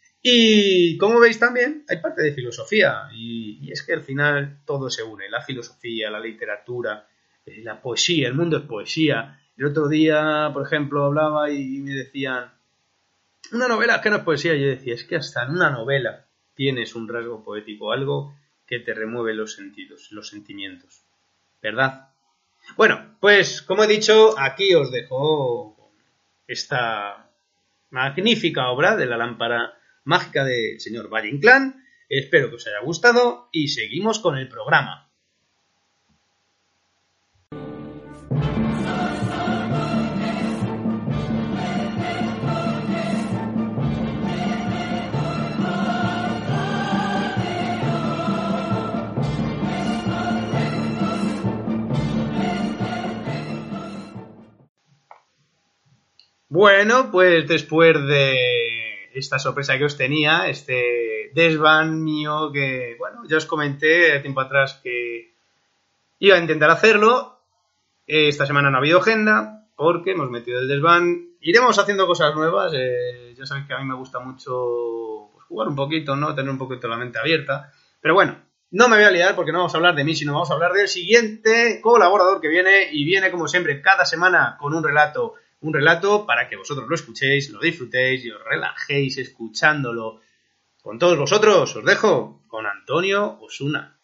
y como veis también hay parte de filosofía, y, y es que al final todo se une, la filosofía, la literatura, eh, la poesía, el mundo es poesía. El otro día, por ejemplo, hablaba y me decían, una novela que no es poesía, y yo decía, es que hasta en una novela tienes un rasgo poético, algo que te remueve los sentidos, los sentimientos, ¿verdad? Bueno, pues como he dicho, aquí os dejo esta magnífica obra de la lámpara mágica del señor Valle Inclán. Espero que os haya gustado y seguimos con el programa. Bueno, pues después de esta sorpresa que os tenía, este desván mío que, bueno, ya os comenté tiempo atrás que iba a intentar hacerlo. Esta semana no ha habido agenda porque hemos metido el desván. Iremos haciendo cosas nuevas. Eh, ya sabéis que a mí me gusta mucho pues, jugar un poquito, ¿no? Tener un poquito la mente abierta. Pero bueno, no me voy a liar porque no vamos a hablar de mí, sino vamos a hablar del siguiente colaborador que viene. Y viene, como siempre, cada semana con un relato. Un relato para que vosotros lo escuchéis, lo disfrutéis y os relajéis escuchándolo. Con todos vosotros os dejo con Antonio Osuna.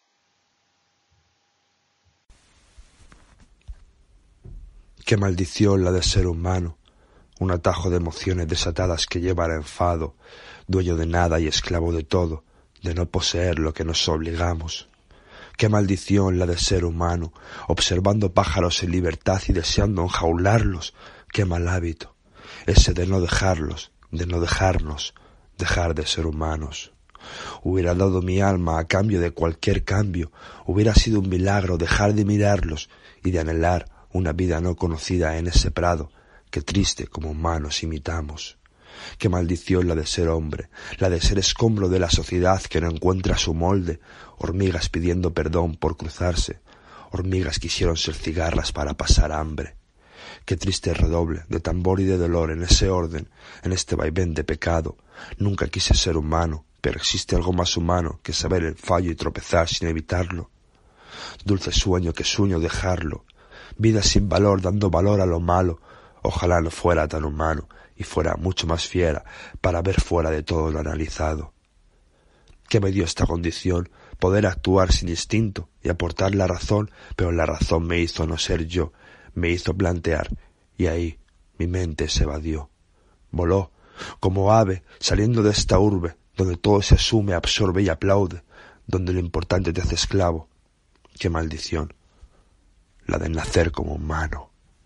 Qué maldición la de ser humano, un atajo de emociones desatadas que lleva al enfado, dueño de nada y esclavo de todo, de no poseer lo que nos obligamos. Qué maldición la de ser humano, observando pájaros en libertad y deseando enjaularlos. Qué mal hábito, ese de no dejarlos, de no dejarnos, dejar de ser humanos. Hubiera dado mi alma a cambio de cualquier cambio, hubiera sido un milagro dejar de mirarlos y de anhelar una vida no conocida en ese prado que triste como humanos imitamos. Qué maldición la de ser hombre, la de ser escombro de la sociedad que no encuentra su molde, hormigas pidiendo perdón por cruzarse, hormigas quisieron ser cigarras para pasar hambre. Qué triste redoble de tambor y de dolor en ese orden, en este vaivén de pecado. Nunca quise ser humano, pero existe algo más humano que saber el fallo y tropezar sin evitarlo. Dulce sueño que sueño dejarlo, vida sin valor dando valor a lo malo. Ojalá no fuera tan humano y fuera mucho más fiera para ver fuera de todo lo analizado. ¿Qué me dio esta condición? Poder actuar sin instinto y aportar la razón, pero la razón me hizo no ser yo, me hizo plantear, y ahí mi mente se evadió. Voló, como ave, saliendo de esta urbe, donde todo se asume, absorbe y aplaude, donde lo importante te hace esclavo. Qué maldición, la de nacer como humano.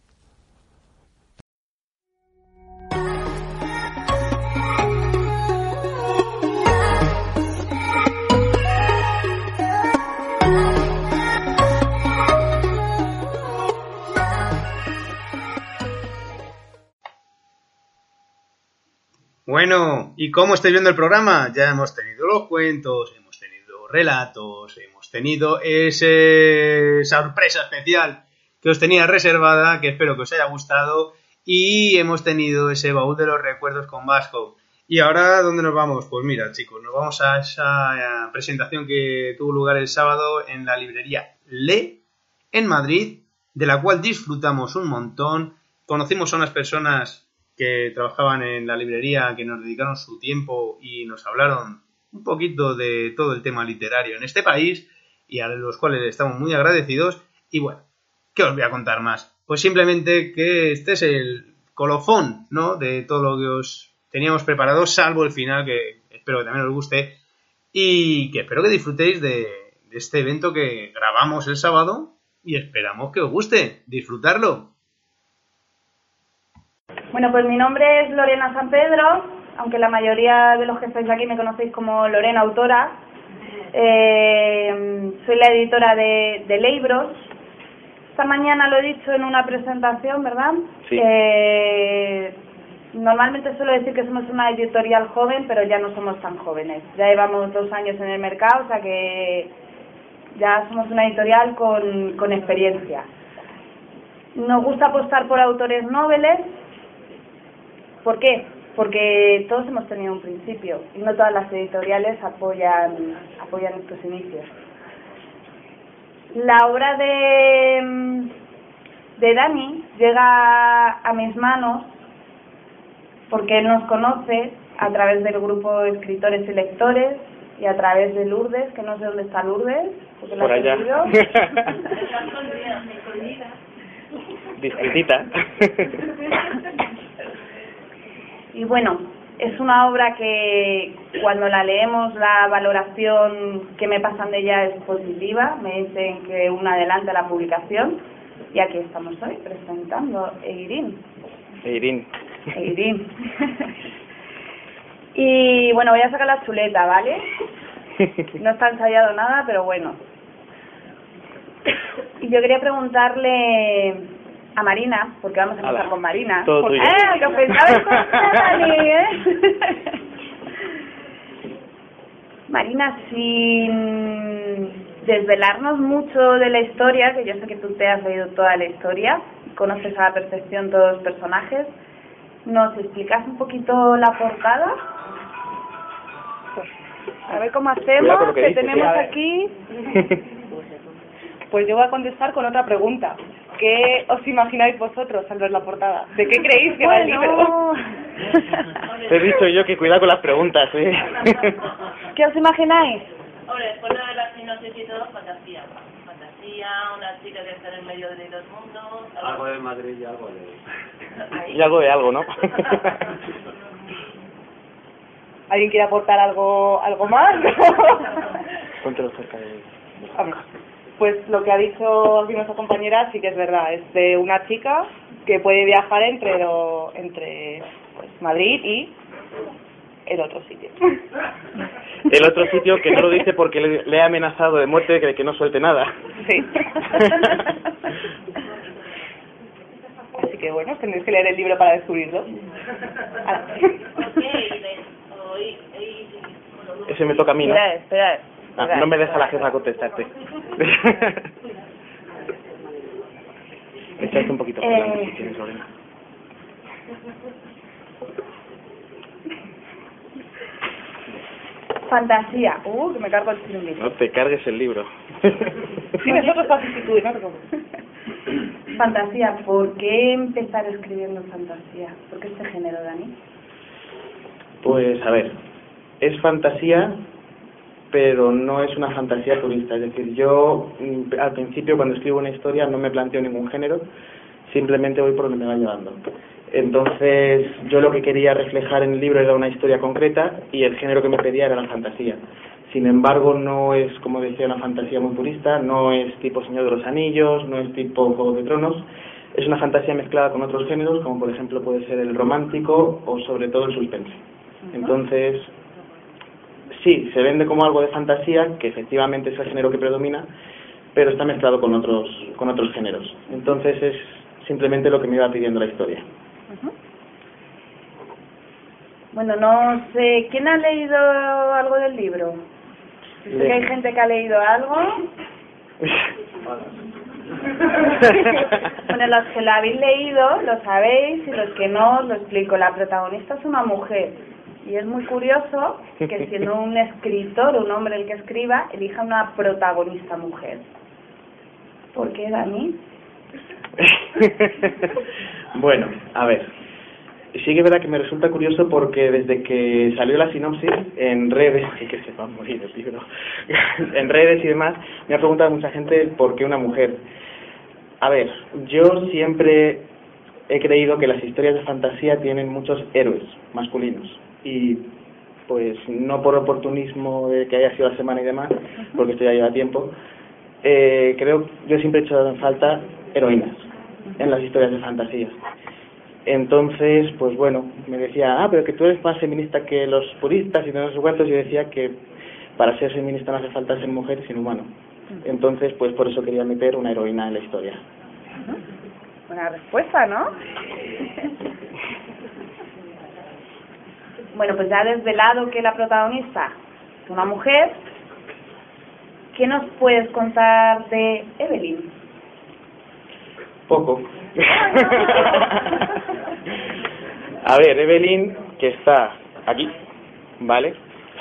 Bueno, ¿y cómo estáis viendo el programa? Ya hemos tenido los cuentos, hemos tenido relatos, hemos tenido esa sorpresa especial que os tenía reservada, que espero que os haya gustado, y hemos tenido ese baúl de los recuerdos con Vasco. Y ahora, ¿dónde nos vamos? Pues mira, chicos, nos vamos a esa presentación que tuvo lugar el sábado en la librería Le, en Madrid, de la cual disfrutamos un montón. Conocimos a unas personas que trabajaban en la librería, que nos dedicaron su tiempo y nos hablaron un poquito de todo el tema literario en este país y a los cuales estamos muy agradecidos. Y bueno, ¿qué os voy a contar más? Pues simplemente que este es el colofón, ¿no?, de todo lo que os teníamos preparado, salvo el final, que espero que también os guste y que espero que disfrutéis de, de este evento que grabamos el sábado y esperamos que os guste. Disfrutarlo. Bueno, pues mi nombre es Lorena San Pedro, aunque la mayoría de los que estáis aquí me conocéis como Lorena Autora. Eh, soy la editora de, de Libros. Esta mañana lo he dicho en una presentación, ¿verdad? Sí. Eh, normalmente suelo decir que somos una editorial joven, pero ya no somos tan jóvenes. Ya llevamos dos años en el mercado, o sea que ya somos una editorial con, con experiencia. Nos gusta apostar por autores noveles. ¿Por qué? Porque todos hemos tenido un principio y no todas las editoriales apoyan, apoyan estos inicios. La obra de, de Dani llega a mis manos porque él nos conoce a través del grupo de escritores y lectores y a través de Lourdes, que no sé dónde está Lourdes. Porque por la allá. Discretita. Y bueno, es una obra que cuando la leemos la valoración que me pasan de ella es positiva, me dicen que un adelante a la publicación y aquí estamos hoy presentando Eirín. Eirín. Eirín. Y bueno, voy a sacar la chuleta, ¿vale? No está ensayado nada, pero bueno. Y yo quería preguntarle a Marina, porque vamos a empezar Ala, con Marina. todo tuyo. ¡Eh, que os pensabais con Dani, eh! Marina, sin desvelarnos mucho de la historia, que yo sé que tú te has leído toda la historia, conoces a la perfección todos los personajes, ¿nos explicas un poquito la portada? A ver cómo hacemos, Cuidado con lo que que dices, tenemos sí. aquí... Pues yo voy a contestar con otra pregunta. ¿Qué os imagináis vosotros al ver la portada? ¿De qué creéis que va el libro? Te he dicho yo que cuidado con las preguntas, ¿eh? ¿Qué os imagináis? Hombre, después de ver la sinopsis y todo, fantasía. Fantasía, una chica que está en el medio de los mundos... Algo de Madrid y algo de... Y algo de algo, ¿no? ¿Alguien quiere aportar algo algo más? Cuéntelo cerca de... A ver, pues lo que ha dicho aquí nuestra compañera sí que es verdad. Es de una chica que puede viajar entre, lo, entre pues, Madrid y el otro sitio. El otro sitio que no lo dice porque le, le ha amenazado de muerte de que no suelte nada. Sí. Así que bueno, tendréis que leer el libro para descubrirlo. Ese me toca a mí, ¿no? Espera, espera. Ah, no me deja la jefa contestarte. Echáis un poquito por delante, Eh. si tienes, Lorena. Fantasía. Uh, que me cargo el chiringuito. No te cargues el libro. Sí, nosotros para sustituir, no te preocupes. Fantasía. ¿Por qué empezar escribiendo fantasía? ¿Por qué este género, Dani? Pues a ver, es fantasía, pero no es una fantasía purista. Es decir, yo mm, al principio cuando escribo una historia no me planteo ningún género, simplemente voy por donde me va llevando. Entonces yo lo que quería reflejar en el libro era una historia concreta y el género que me pedía era la fantasía. Sin embargo, no es, como decía, una fantasía muy purista, no es tipo Señor de los Anillos, no es tipo Juego de Tronos. Es una fantasía mezclada con otros géneros, como por ejemplo puede ser el romántico o sobre todo el suspense. Entonces, sí, se vende como algo de fantasía, que efectivamente es el género que predomina, pero está mezclado con otros con otros géneros. Entonces es simplemente lo que me iba pidiendo la historia. Bueno, no sé, ¿quién ha leído algo del libro? Sé Le- que hay gente que ha leído algo. Bueno, los que lo habéis leído lo sabéis y los que no os lo explico. La protagonista es una mujer y es muy curioso que siendo un escritor, un hombre el que escriba, elija una protagonista mujer. ¿Por qué, Dani? Bueno, a ver, sí que es verdad que me resulta curioso porque desde que salió la sinopsis en redes, sí que se va a morir el libro, en redes y demás, me ha preguntado mucha gente por qué una mujer. A ver, yo siempre he creído que las historias de fantasía tienen muchos héroes masculinos y pues no por oportunismo de que haya sido la semana y demás, porque esto ya lleva tiempo, eh, creo yo siempre he hecho en falta heroínas en las historias de fantasía. Entonces, pues bueno, me decía, ah, pero que tú eres más feminista que los puristas y no sé cuántos. Yo decía que para ser feminista no hace falta ser mujer, sino humano. Entonces, pues por eso quería meter una heroína en la historia. Buena respuesta, ¿no? Bueno, pues ya ha desvelado que la protagonista es una mujer. ¿Qué nos puedes contar de Evelyn? Poco. A ver, Evelyn, que está aquí, ¿vale?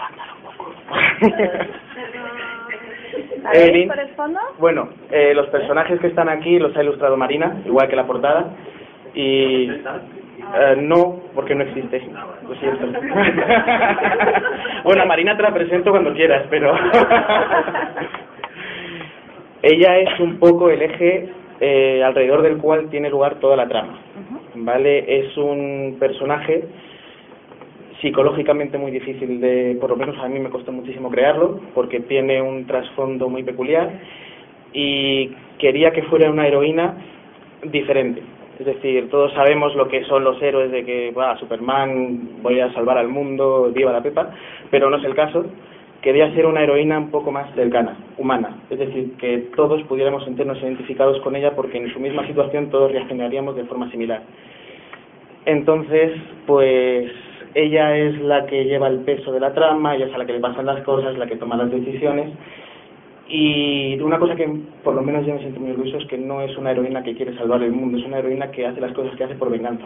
¿La veis Evelyn, por el fondo? bueno, eh, los personajes que están aquí los ha ilustrado Marina, igual que la portada, y eh, no, porque no existe, lo siento. Bueno, a Marina te la presento cuando quieras, pero ella es un poco el eje eh, alrededor del cual tiene lugar toda la trama, ¿vale? Es un personaje psicológicamente muy difícil de, por lo menos a mí me costó muchísimo crearlo, porque tiene un trasfondo muy peculiar y quería que fuera una heroína diferente. Es decir, todos sabemos lo que son los héroes de que, va, Superman, voy a salvar al mundo, viva la Pepa, pero no es el caso. quería ser una heroína un poco más cercana, humana, es decir, que todos pudiéramos sentirnos identificados con ella porque en su misma situación todos reaccionaríamos de forma similar. Entonces, pues ella es la que lleva el peso de la trama, ella es a la que le pasan las cosas, la que toma las decisiones, y una cosa que por lo menos yo me siento muy orgulloso es que no es una heroína que quiere salvar el mundo, es una heroína que hace las cosas que hace por venganza.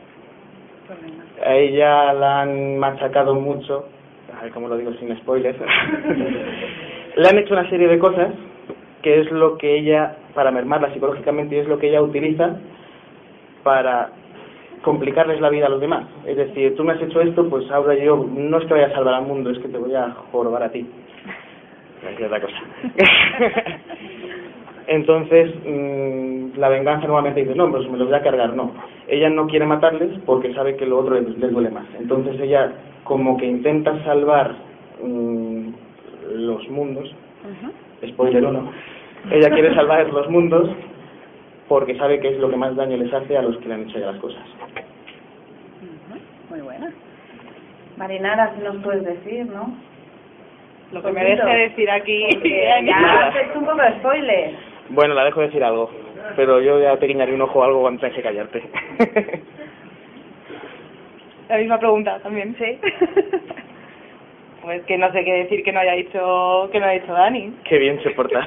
A ella la han machacado mucho, a ver cómo lo digo sin spoilers, le han hecho una serie de cosas que es lo que ella, para mermarla psicológicamente, es lo que ella utiliza para complicarles la vida a los demás. Es decir, tú me has hecho esto, pues ahora yo no es que vaya a salvar al mundo, es que te voy a jorobar a ti. Es otra cosa. Entonces, mmm, la venganza nuevamente dice, no, pues me los voy a cargar, no. Ella no quiere matarles porque sabe que lo otro les, les duele más. Entonces ella como que intenta salvar mmm, los mundos, uh-huh. Spoiler o no, ella quiere salvar los mundos porque sabe que es lo que más daño les hace a los que le han hecho ya las cosas. Uh-huh. Muy buena. Marinara, si nos puedes decir, ¿no? Lo que me deje decir aquí. Ya has hecho un poco de spoiler. Bueno, la dejo decir algo, pero yo ya te guiñaré un ojo a algo antes de callarte. La misma pregunta también, sí. Pues que no sé qué decir que no haya dicho que no haya dicho Dani. Qué bien se porta.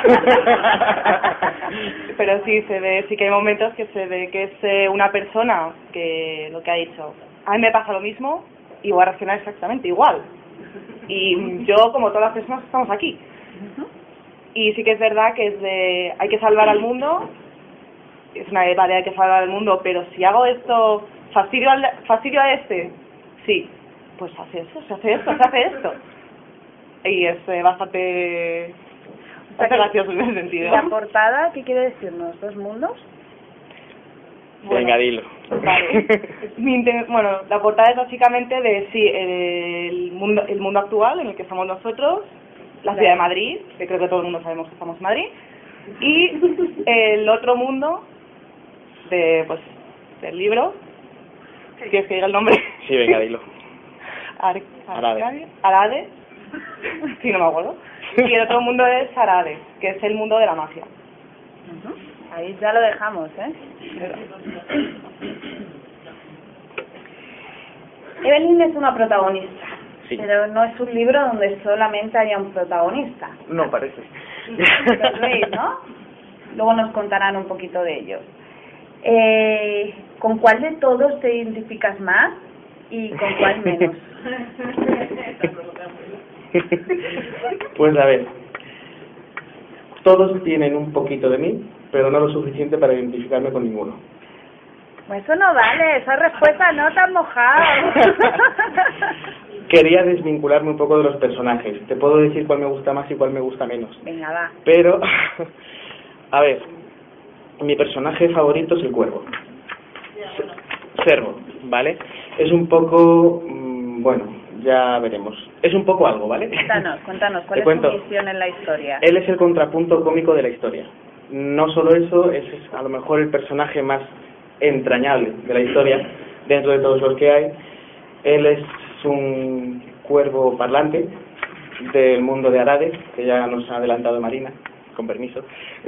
Pero sí se ve, sí que hay momentos que se ve que es eh, una persona que lo que ha dicho. A mí me pasa lo mismo y voy a reaccionar exactamente igual. Y yo, como todas las personas, estamos aquí. Y sí que es verdad que es de hay que salvar al mundo. Es una vale, hay que salvar al mundo, pero si hago esto, fastidio al, fastidio a este, sí. Pues hace eso, se hace esto, se hace esto. Y es eh, bastante, bastante gracioso en ese sentido. ¿La portada qué quiere decirnos? ¿Dos mundos? Bueno, venga, dilo. Vale. Mi inten- bueno, la portada es básicamente de, sí, el mundo, el mundo actual en el que estamos nosotros, la ciudad de Madrid, que creo que todo el mundo sabemos que estamos en Madrid, y el otro mundo de, pues, del libro. ¿Quieres que diga el nombre? Sí, venga, dilo. Ar- Arade. Arade. Sí, no me acuerdo. Y el otro mundo es Arade, que es el mundo de la magia. Uh-huh. Ahí ya lo dejamos, ¿eh? Evelyn es una protagonista, sí. Pero no es un libro donde solamente haya un protagonista. No, parece. Los veis, ¿no? Luego nos contarán un poquito de ellos. Eh, ¿Con cuál de todos te identificas más y con cuál menos? Pues a ver, todos tienen un poquito de mí, pero no lo suficiente para identificarme con ninguno. Pues eso no vale, esa respuesta no tan mojada. Quería desvincularme un poco de los personajes. Te puedo decir cuál me gusta más y cuál me gusta menos. Venga, va. Pero, a ver, mi personaje favorito es el cuervo. Cervo, ¿vale? Es un poco, mmm, bueno, ya veremos. Es un poco algo, ¿vale? Cuéntanos, cuéntanos, ¿cuál Te es cuento. tu misión en la historia? Él es el contrapunto cómico de la historia. No solo eso, es a lo mejor el personaje más entrañable de la historia, dentro de todos los que hay. Él es un cuervo parlante del mundo de Arade, que ya nos ha adelantado Marina, con permiso.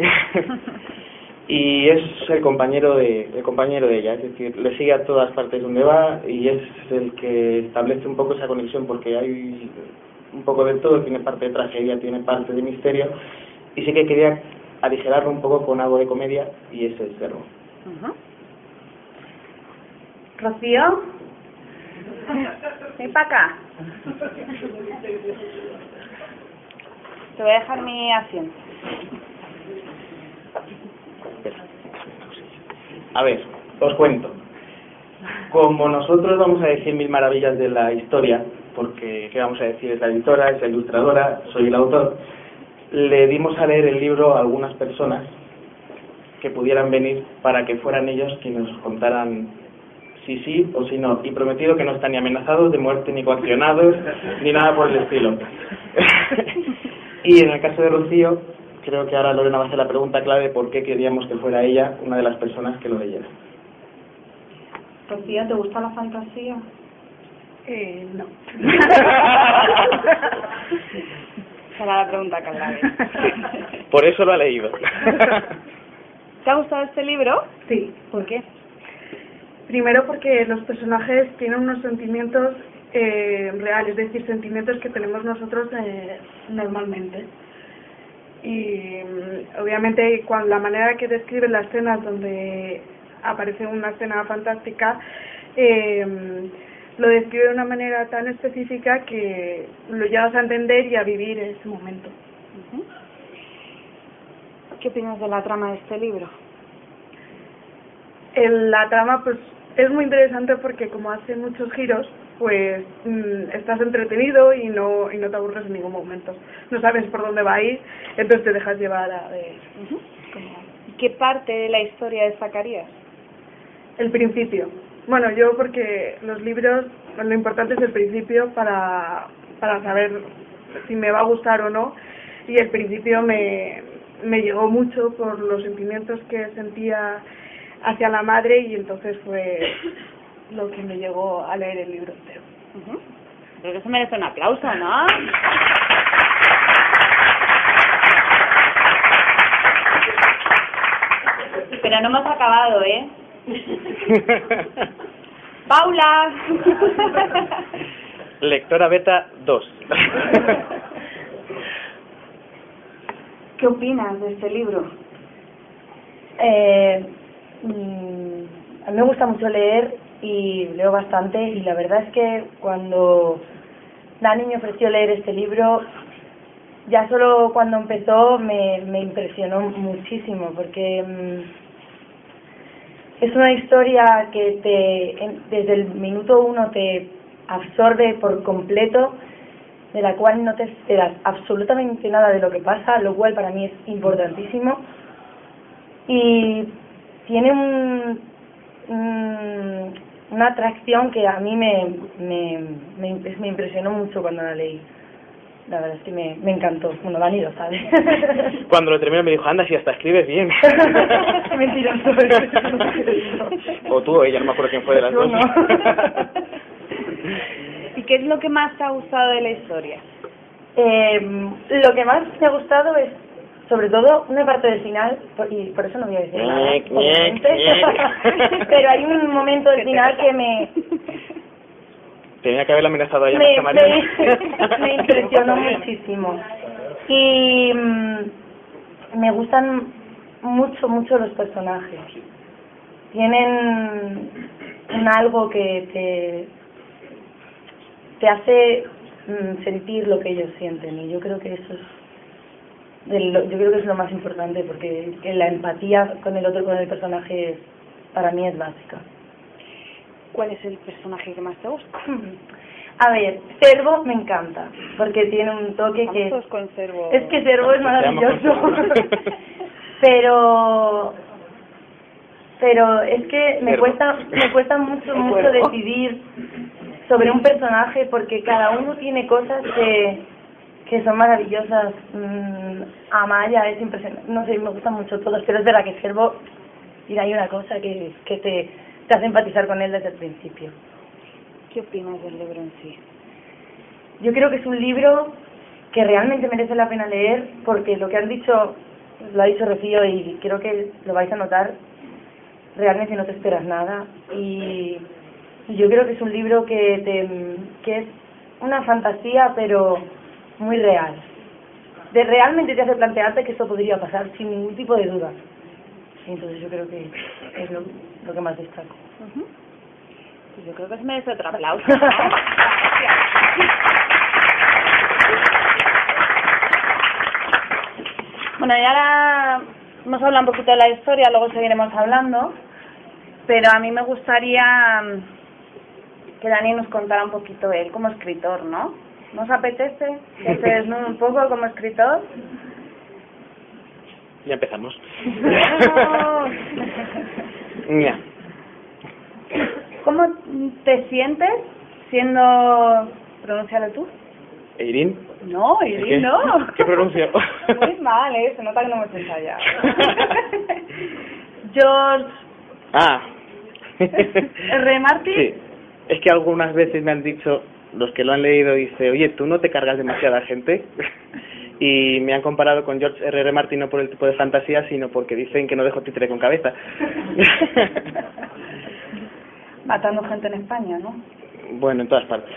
Y es el compañero de el compañero de ella, es decir, le sigue a todas partes donde va y es el que establece un poco esa conexión, porque hay un poco de todo, tiene parte de tragedia, tiene parte de misterio, y sí que quería aligerarlo un poco con algo de comedia, y ese es el cerro. Uh-huh. Rocío, ven para acá. Te voy a dejar mi asiento. A ver, os cuento. Como nosotros vamos a decir mil maravillas de la historia, porque ¿qué vamos a decir? Es la editora, es la ilustradora, soy el autor, le dimos a leer el libro a algunas personas que pudieran venir para que fueran ellos quienes nos contaran si sí o si no, y prometido que no están ni amenazados de muerte, ni coaccionados, ni nada por el estilo. Y en el caso de Rocío, creo que ahora Lorena va a hacer la pregunta clave de por qué queríamos que fuera ella una de las personas que lo leyera. Rocío, ¿te gusta la fantasía? Eh, no. Será la pregunta que la vez. Por eso lo ha leído. ¿Te ha gustado este libro? Sí. ¿Por qué? Primero porque los personajes tienen unos sentimientos eh, reales, es decir, sentimientos que tenemos nosotros eh, normalmente. Y mm, obviamente cuando la manera que describen las escenas donde aparece una escena fantástica, eh, lo describe de una manera tan específica que lo llevas a entender y a vivir ese momento. Uh-huh. ¿Qué opinas de la trama de este libro? El, la trama pues es muy interesante porque como hace muchos giros, pues mmm, estás entretenido y no y no te aburres en ningún momento. No sabes por dónde va a ir, entonces te dejas llevar a ver. Uh-huh. ¿Qué parte de la historia destacarías? El principio. Bueno, yo porque los libros, lo importante es el principio para, para saber si me va a gustar o no, y el principio me, me llegó mucho por los sentimientos que sentía hacia la madre y entonces fue lo que me llegó a leer el libro entero. Uh-huh. Creo que se merece un aplauso, ¿no? Pero no hemos acabado, ¿eh? ¡Paula! Lectora beta dos. ¿Qué opinas de este libro? Eh, a mí me gusta mucho leer y leo bastante, y la verdad es que cuando Dani me ofreció leer este libro, ya solo cuando empezó me, me impresionó muchísimo, porque mmm, es una historia que te en, desde el minuto uno te absorbe por completo, de la cual no te esperas absolutamente nada de lo que pasa, lo cual para mí es importantísimo, y tiene un, un, una atracción que a mí me, me, me, me impresionó mucho cuando la leí. La verdad es que me, me encantó. Bueno, Dani lo sabe. Cuando lo terminé me dijo, anda, si hasta escribes bien. Mentiroso. O tú o ella, no me acuerdo quién fue de las Yo dos. no. ¿Y qué es lo que más te ha gustado de la historia? Eh, lo que más me ha gustado es, sobre todo, una parte del final, y por eso no voy a decir nada, obviamente. Pero hay un momento del final que me... Tenía que haberla amenazado a ella. Me, me, me impresionó muchísimo. Y mmm, me gustan mucho, mucho los personajes. Tienen un algo que te, te hace mmm, sentir lo que ellos sienten. Y yo creo que eso es, de lo, yo creo que es lo más importante, porque la empatía con el otro, con el personaje, para mí es básica. ¿Cuál es el personaje que más te gusta? A ver, Cervo me encanta, porque tiene un toque que... Vamos con Cervo. Es que Cervo es maravilloso. pero... Pero es que me cuesta, me cuesta mucho, mucho decidir sobre un personaje, porque cada uno tiene cosas que, que son maravillosas. Mm, Amaya es impresionante. No sé, me gustan mucho todos, pero es verdad que Cervo... Y hay una cosa que, que te... te hace empatizar con él desde el principio. ¿Qué opinas del libro en sí? Yo creo que es un libro que realmente merece la pena leer, porque lo que han dicho, lo ha dicho Rocío y creo que lo vais a notar, realmente no te esperas nada, y yo creo que es un libro que, te, que es una fantasía pero muy real. De realmente te hace plantearte que esto podría pasar sin ningún tipo de duda. Entonces yo creo que es lo, lo que más destaco. Uh-huh. Yo creo que se merece otro aplauso, ¿no? Bueno, y ahora hemos hablado un poquito de la historia, luego seguiremos hablando, pero a mí me gustaría que Dani nos contara un poquito él como escritor, ¿no? ¿Nos apetece que se desnude un poco como escritor? Ya empezamos. Ya. ¿Cómo te sientes siendo... pronúncialo tú? ¿Eirín? No, Eirín no. ¿Qué pronuncio? Muy mal, ¿eh? Se nota que no hemos ensayado. George... Ah. ¿R. Martin? Sí. es que algunas veces me han dicho, los que lo han leído, dice, oye, ¿tú no te cargas demasiada gente? Y me han comparado con George R R. Martin no por el tipo de fantasía, sino porque dicen que no dejo títere con cabeza. Matando gente en España, ¿no? Bueno, en todas partes.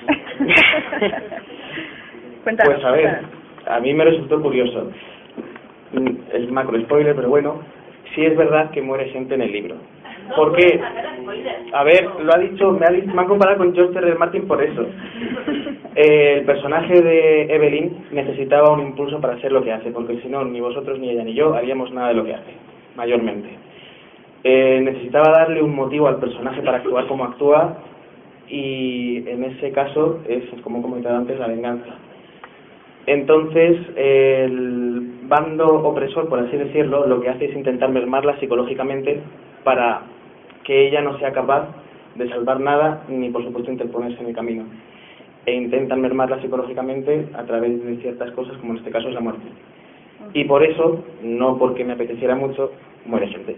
Cuéntanos. Pues a ver, a mí me resultó curioso. Es macro spoiler, pero bueno, sí es verdad que muere gente en el libro. Porque, a ver, lo ha dicho, me, ha dicho, me han comparado con George R R. Martin por eso. Eh, el personaje de Evelyn necesitaba un impulso para hacer lo que hace, porque si no, ni vosotros, ni ella, ni yo haríamos nada de lo que hace, mayormente. Eh, necesitaba darle un motivo al personaje para actuar como actúa, y en ese caso es, como he comentado antes, la venganza. Entonces, el bando opresor, por así decirlo, lo que hace es intentar mermarla psicológicamente para que ella no sea capaz de salvar nada, ni por supuesto interponerse en el camino. E intentan mermarla psicológicamente a través de ciertas cosas, como en este caso es la muerte. Y por eso, no porque me apeteciera mucho, muere gente.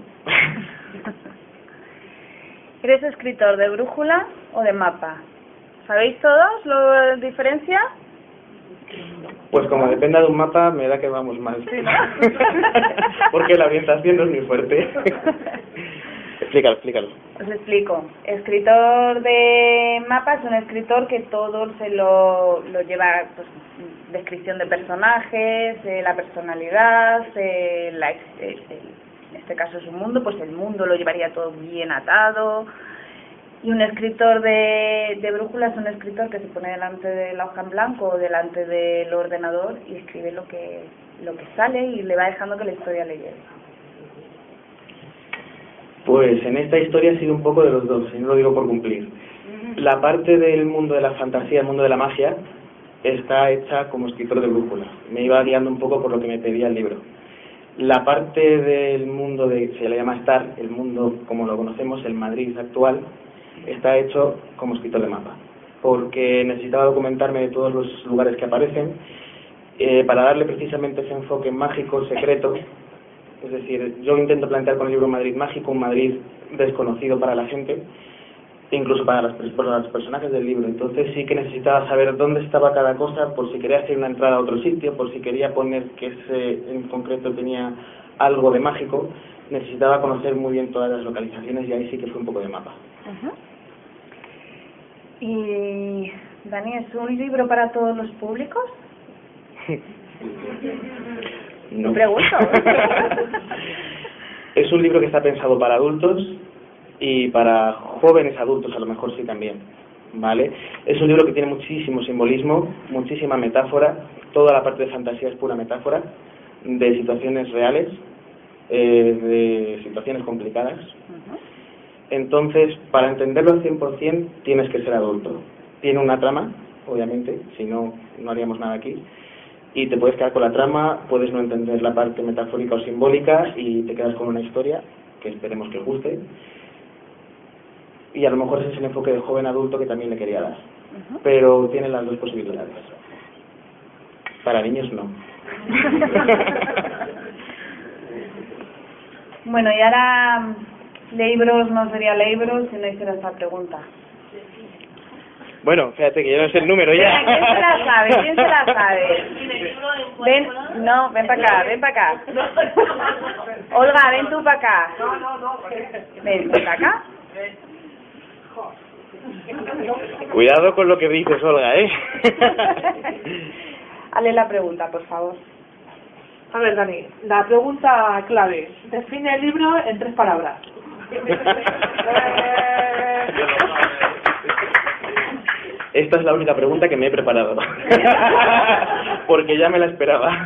¿Eres escritor de brújula o de mapa? ¿Sabéis todos la diferencia? Pues como dependa de un mapa, me da que vamos mal. Sí, ¿no? Porque la orientación no es muy fuerte. Explícalo, explícalo. Os explico. Escritor de mapas es un escritor que todo se lo, lo lleva, pues, descripción de personajes, eh, la personalidad, eh, la, eh, en este caso es un mundo, pues el mundo lo llevaría todo bien atado. Y un escritor de, de brújula es un escritor que se pone delante de la hoja en blanco o delante del ordenador y escribe lo que, lo que sale y le va dejando que la historia le lleve. Pues en esta historia ha sido un poco de los dos, y no lo digo por cumplir. La parte del mundo de la fantasía, el mundo de la magia, está hecha como escritor de brújula. Me iba guiando un poco por lo que me pedía el libro. La parte del mundo de, se le llama Star, el mundo como lo conocemos, el Madrid actual, está hecho como escritor de mapa, porque necesitaba documentarme de todos los lugares que aparecen, eh, para darle precisamente ese enfoque mágico, secreto. Es decir, yo intento plantear con el libro Madrid mágico, un Madrid desconocido para la gente, incluso para, las, para los personajes del libro. Entonces sí que necesitaba saber dónde estaba cada cosa, por si quería hacer una entrada a otro sitio, por si quería poner que ese en concreto tenía algo de mágico. Necesitaba conocer muy bien todas las localizaciones y ahí sí que fue un poco de mapa. Uh-huh. Y Dani, ¿es un libro para todos los públicos? No. Pregunto. Es un libro que está pensado para adultos y para jóvenes adultos, a lo mejor sí también, ¿vale? Es un libro que tiene muchísimo simbolismo, muchísima metáfora, toda la parte de fantasía es pura metáfora, de situaciones reales, eh, de situaciones complicadas. Uh-huh. Entonces, para entenderlo al cien por cien tienes que ser adulto. Tiene una trama, obviamente, si no, no haríamos nada aquí. Y te puedes quedar con la trama, puedes no entender la parte metafórica o simbólica y te quedas con una historia que esperemos que os guste. Y a lo mejor ese es el enfoque de joven adulto que también le quería dar. Uh-huh. Pero tiene las dos posibilidades. Para niños no. Bueno, y ahora libros no sería libros si no hiciera esta pregunta. Bueno, fíjate que yo no sé el número ya. ¿Quién se la sabe? ¿Quién se la sabe? Ven, no, ven para acá, ven para acá. Olga, ven tú para acá. Ven, ven para acá. Cuidado con lo que dices, Olga, ¿eh? Hazle la pregunta, por favor. A ver, Dani, la pregunta clave. Define el libro en tres palabras. Esta es la única pregunta que me he preparado. Porque ya me la esperaba.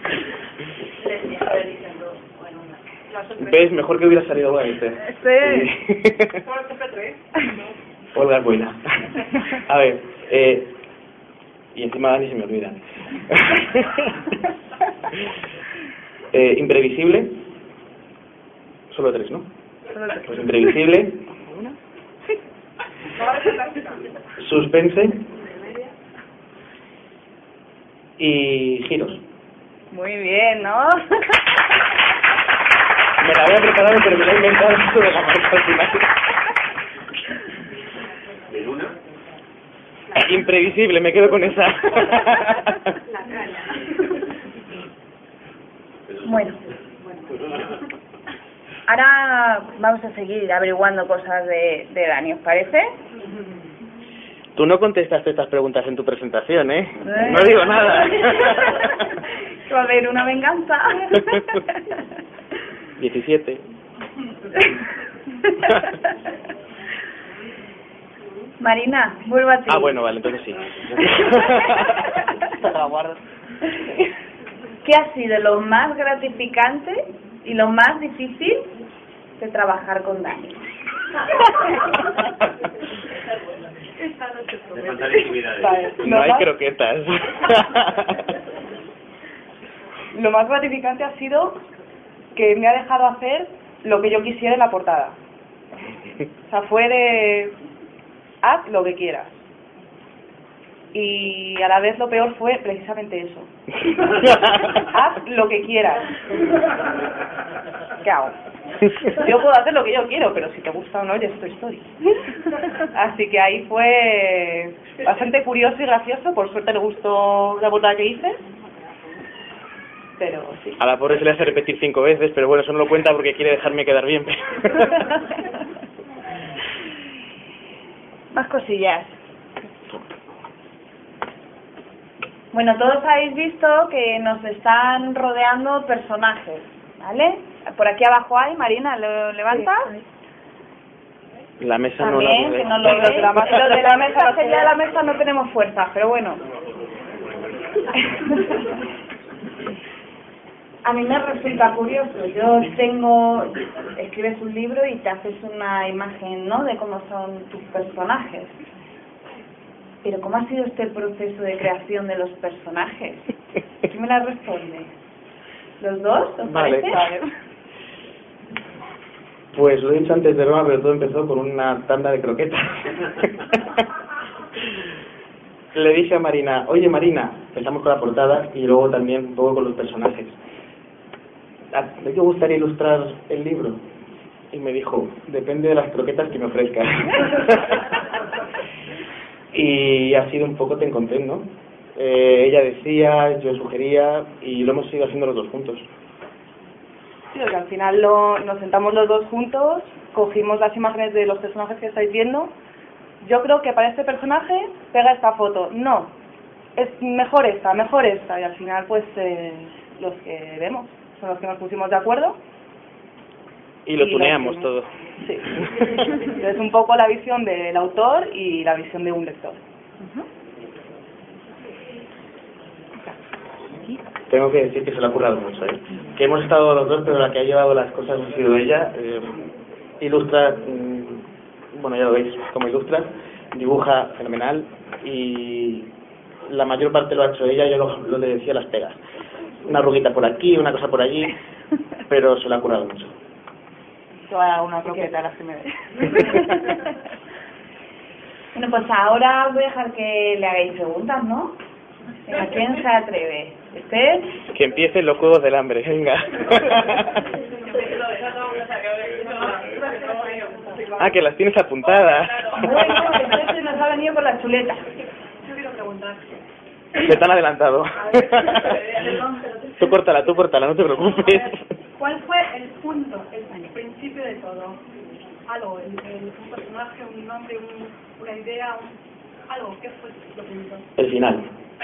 ¿Ves? Mejor que hubiera salido bueno este. Sí. Olga es buena. A ver, eh, y encima Dani se me olvida. eh, imprevisible. Solo tres, ¿no? Pues imprevisible. Suspense y giros. Muy bien, ¿no? Me la había preparado, pero me la he inventado sobre la marcha al final. ¿De luna? Imprevisible, me quedo con esa. Bueno. Ahora vamos a seguir averiguando cosas de, de Dani, ¿os parece? Tú no contestaste estas preguntas en tu presentación, ¿eh? ¿Eh? No digo nada. Va a haber una venganza. diecisiete. Marina, vuelvo a ti. Ah, bueno, vale, entonces sí. La guardo. ¿Qué ha sido lo más gratificante y lo más difícil de trabajar con Dani? Vale, no hay croquetas. Lo más gratificante ha sido que me ha dejado hacer lo que yo quisiera en la portada. O sea, fue de haz lo que quieras. Y a la vez lo peor fue precisamente eso. Haz lo que quieras. ¿Qué hago? Yo puedo hacer lo que yo quiero, pero si te gusta o no, ya es tu historia. Así que ahí fue bastante curioso y gracioso. Por suerte le gustó la portada que hice. Pero sí. A la pobre se le hace repetir cinco veces, pero bueno, eso no lo cuenta porque quiere dejarme quedar bien. Más cosillas. Bueno, todos habéis visto que nos están rodeando personajes, ¿vale? Por aquí abajo hay, Marina, ¿lo levantas? La mesa También, no la que no lo veis. Lo de la mesa, sería la mesa no tenemos fuerza, pero bueno. A mí me resulta curioso. Yo tengo, escribes un libro y te haces una imagen, ¿no?, de cómo son tus personajes. Pero ¿cómo ha sido este proceso de creación de los personajes? ¿Quién me la responde? ¿Los dos? ¿Os vale. parece? Vale. Pues lo he dicho antes de broma, pero todo empezó con una tanda de croquetas. Le dije a Marina, oye Marina, empezamos con la portada y luego también un poco con los personajes. ¿A ti te gustaría ilustrar el libro? Y me dijo, depende de las croquetas que me ofrezcas. Y ha sido un poco te encontré, ¿no? Eh, ella decía, yo sugería y lo hemos ido haciendo los dos juntos. Sí, porque al final lo, nos sentamos los dos juntos, cogimos las imágenes de los personajes que estáis viendo. Yo creo que para este personaje pega esta foto. No, es mejor esta, mejor esta. Y al final pues eh, los que vemos son los que nos pusimos de acuerdo. Y lo y tuneamos todo. Sí. Es un poco la visión del autor y la visión de un lector. Uh-huh. Tengo que decir que se le ha currado mucho, ¿eh? Que hemos estado los dos, pero la que ha llevado las cosas ha sido ella. Eh, ilustra, mmm, bueno, ya lo veis cómo ilustra, dibuja fenomenal y la mayor parte lo ha hecho ella. Yo lo, lo le decía las pegas. Una arruguita por aquí, una cosa por allí, pero se le ha currado mucho. Toda una croqueta las que me ve. Bueno, pues ahora voy a dejar que le hagáis preguntas, ¿no? ¿A quién se atreve? ¿Usted? Que empiecen los juegos del hambre, venga. Ah, que las tienes apuntadas. Bueno, que se nos ha venido con la chuleta. Yo quiero preguntar. Se te han adelantado. Tú córtala, tú córtala, no te preocupes. ¿Cuál fue el punto, el principio de todo? Algo, el, el, un personaje, un nombre, un, una idea, un, algo, ¿qué fue lo primero? El final.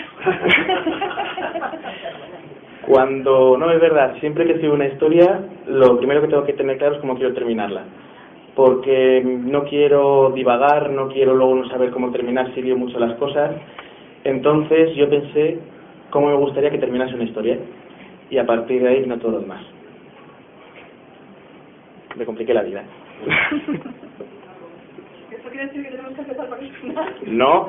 Cuando, no, es verdad, siempre que escribo una historia, lo primero que tengo que tener claro es cómo quiero terminarla. Porque no quiero divagar, no quiero luego no saber cómo terminar si lío mucho las cosas. Entonces yo pensé cómo me gustaría que terminase una historia. Y a partir de ahí vino todo lo demás. Me compliqué la vida. ¿Eso quiere decir que tenemos que empezar por el final? No.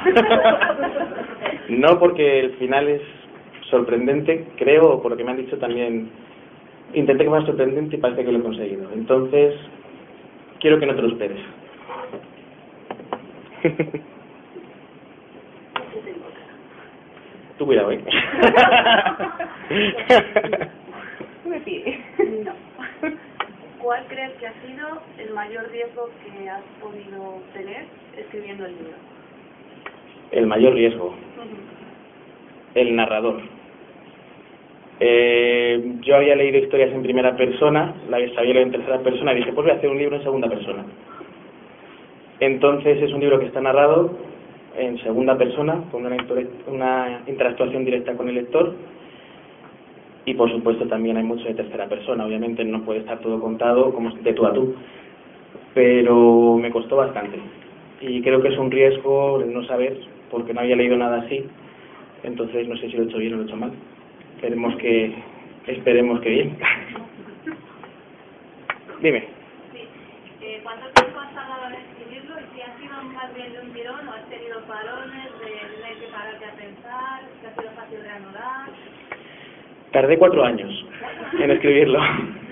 No, porque el final es sorprendente, creo, por lo que me han dicho también. Intenté que fuera sorprendente y parece que lo he conseguido. Entonces, quiero que no te lo esperes. Tú cuidado, ¿eh? Me pide. ¿Cuál crees que ha sido el mayor riesgo que has podido tener escribiendo el libro? El mayor riesgo. El narrador. Eh, yo había leído historias en primera persona, las había leído en tercera persona y dije, pues voy a hacer un libro en segunda persona. Entonces es un libro que está narrado en segunda persona, con una, una interactuación directa con el lector, y por supuesto también hay mucho de tercera persona. Obviamente no puede estar todo contado como de tú a tú, pero me costó bastante y creo que es un riesgo el no saber, porque no había leído nada así. Entonces no sé si lo he hecho bien o lo he hecho mal. Esperemos que esperemos que bien. Dime. Sí. Eh, ¿Cuánto tiempo has tardado en escribirlo y si ha sido más bien de un tirón o has tenido parones de tener que pararte a pensar, si ha sido fácil de anudar? Tardé cuatro años en escribirlo.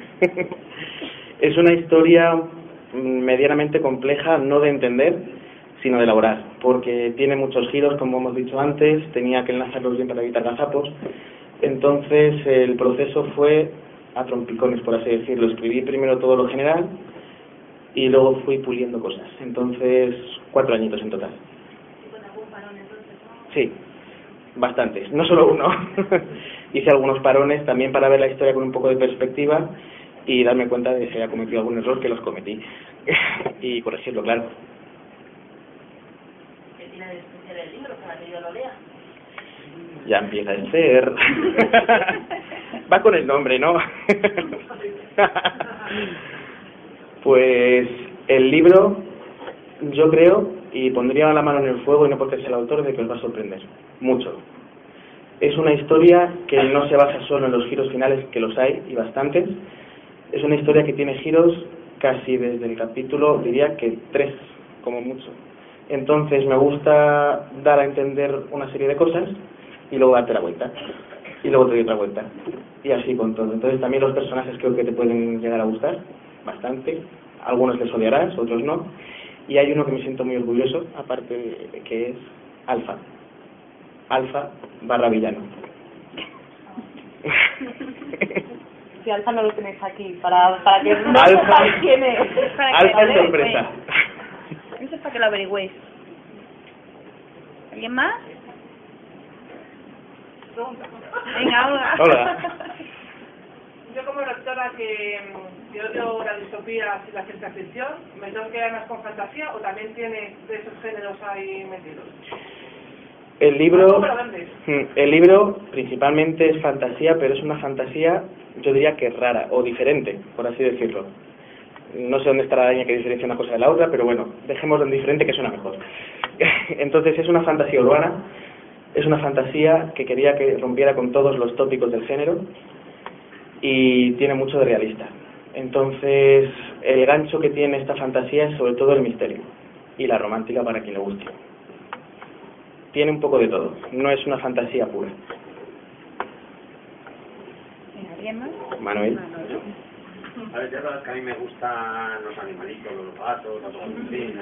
Es una historia medianamente compleja, no de entender, sino de elaborar, porque tiene muchos giros, como hemos dicho antes, tenía que enlazarlos bien para evitar gazapos. Entonces el proceso fue a trompicones, por así decirlo. Escribí primero todo lo general y luego fui puliendo cosas. Entonces, cuatro añitos en total. ¿Y con algún parón entonces, no? Sí, bastantes, no solo uno. Hice algunos parones también para ver la historia con un poco de perspectiva y darme cuenta de si había cometido algún error, que los cometí. Y corregirlo, claro. ¿Qué tiene de especial el libro para que yo lo lea? Ya empieza a ser. Va con el nombre, ¿no? Pues el libro, yo creo, y pondría la mano en el fuego, y no porque sea el autor, de que os va a sorprender mucho. Es una historia que no se basa solo en los giros finales, que los hay, y bastantes. Es una historia que tiene giros casi desde el capítulo, diría que tres, como mucho. Entonces me gusta dar a entender una serie de cosas y luego darte la vuelta, y luego te doy otra vuelta, y así con todo. Entonces también los personajes creo que te pueden llegar a gustar bastante, algunos les odiarás, otros no, y hay uno que me siento muy orgulloso, aparte de que es Alfa, Alfa barra villano. Si Alfa no lo tenéis aquí, para, para que no Alfa, sepáis quién es. Para que Alfa lo es sorpresa. Eso es para que lo averigüéis. ¿Alguien más? Venga, ahora. Hola. Yo como lectora que, que odio las distopías y la ciencia ficción, ¿me tengo que quedar más con fantasía o también tiene de esos géneros ahí metidos? El libro, ¿Cómo lo vendes? el libro principalmente es fantasía, pero es una fantasía, yo diría que rara o diferente, por así decirlo. No sé dónde está la araña que diferencia una cosa de la otra, pero bueno, dejémoslo en diferente, que suena mejor. Entonces es una fantasía urbana, es una fantasía que quería que rompiera con todos los tópicos del género y tiene mucho de realista. Entonces el gancho que tiene esta fantasía es sobre todo el misterio y la romántica para quien le guste. Tiene un poco de todo, no es una fantasía pura. ¿Alguien más? Manuel. Manuel. A ver, ya sabes que a mí me gustan los animalitos, los gatos, los golondrinas.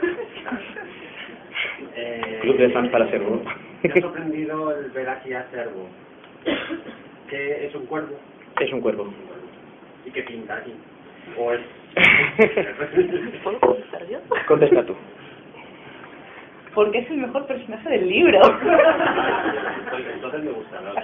Eh, Club de fans para Servo. Me ha sorprendido el ver aquí a Servo. ¿Qué es un cuervo? Es un cuervo. ¿Y qué pinta aquí? ¿O es...? ¿Puedo contestar yo? Contesta tú. Porque es el mejor personaje del libro. Entonces me gusta, ¿no?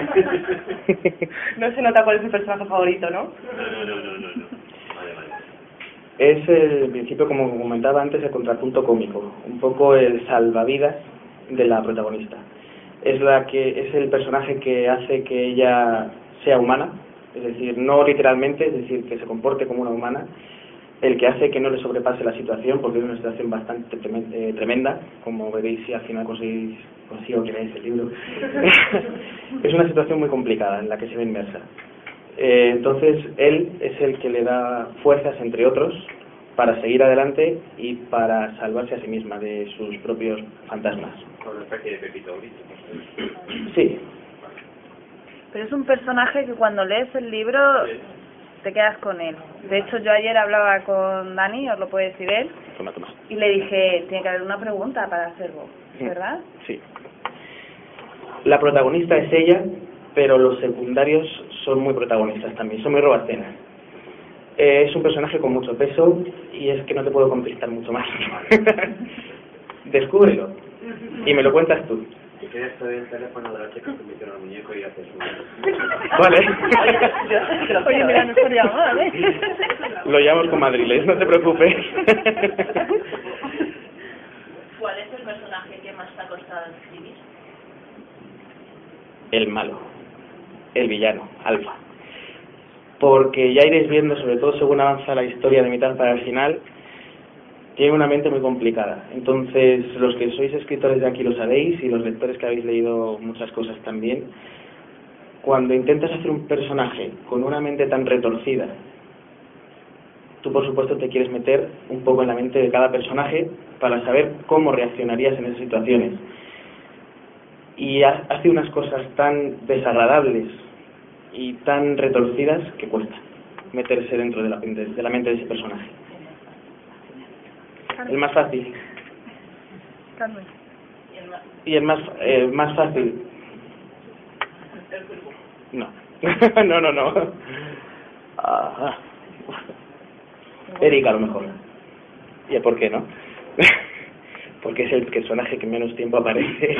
No se nota cuál es mi personaje favorito, ¿no? No, no, no, no, no. Vale, vale. Es el principio, como comentaba antes, el contrapunto cómico, un poco el salvavidas de la protagonista. Es la que es el personaje que hace que ella sea humana, es decir, no literalmente, es decir, que se comporte como una humana, el que hace que no le sobrepase la situación, porque es una situación bastante tremenda, como veréis si al final conseguís, consigo que leáis el libro. Es una situación muy complicada en la que se ve inmersa. Eh, entonces él es el que le da fuerzas, entre otros, para seguir adelante y para salvarse a sí misma de sus propios fantasmas. Una especie de Pepito Grito. Sí. Pero es un personaje que cuando lees el libro te quedas con él. De hecho, yo ayer hablaba con Dani, os lo puede decir él, Toma, toma. y le dije, tiene que haber una pregunta para hacerlo, ¿verdad? Sí. La protagonista es ella, pero los secundarios son muy protagonistas también, son muy robascenas. Eh, es un personaje con mucho peso y es que no te puedo contestar mucho más. Descúbrelo. Y me lo cuentas tú. Si quieres te doy el teléfono de la chica que me hicieron el muñeco y haces un... Vale. Oye, mira, no estaría mal, ¿eh? Lo llamo con madriles, no te preocupes. ¿Cuál es el personaje que más te ha costado escribir? El malo. El villano, Alfa. Porque ya iréis viendo, sobre todo según avanza la historia de mitad para el final, tiene una mente muy complicada. Entonces, los que sois escritores de aquí lo sabéis, y los lectores que habéis leído muchas cosas también. Cuando intentas hacer un personaje con una mente tan retorcida, tú por supuesto te quieres meter un poco en la mente de cada personaje para saber cómo reaccionarías en esas situaciones. Y hace unas cosas tan desagradables y tan retorcidas que cuesta meterse dentro de la, de la mente de ese personaje. El más fácil. Carmen. Y el más, eh, más fácil. No. no, no, no. Ah, Erika a lo mejor. ¿Y por qué no? Porque es el personaje que menos tiempo aparece.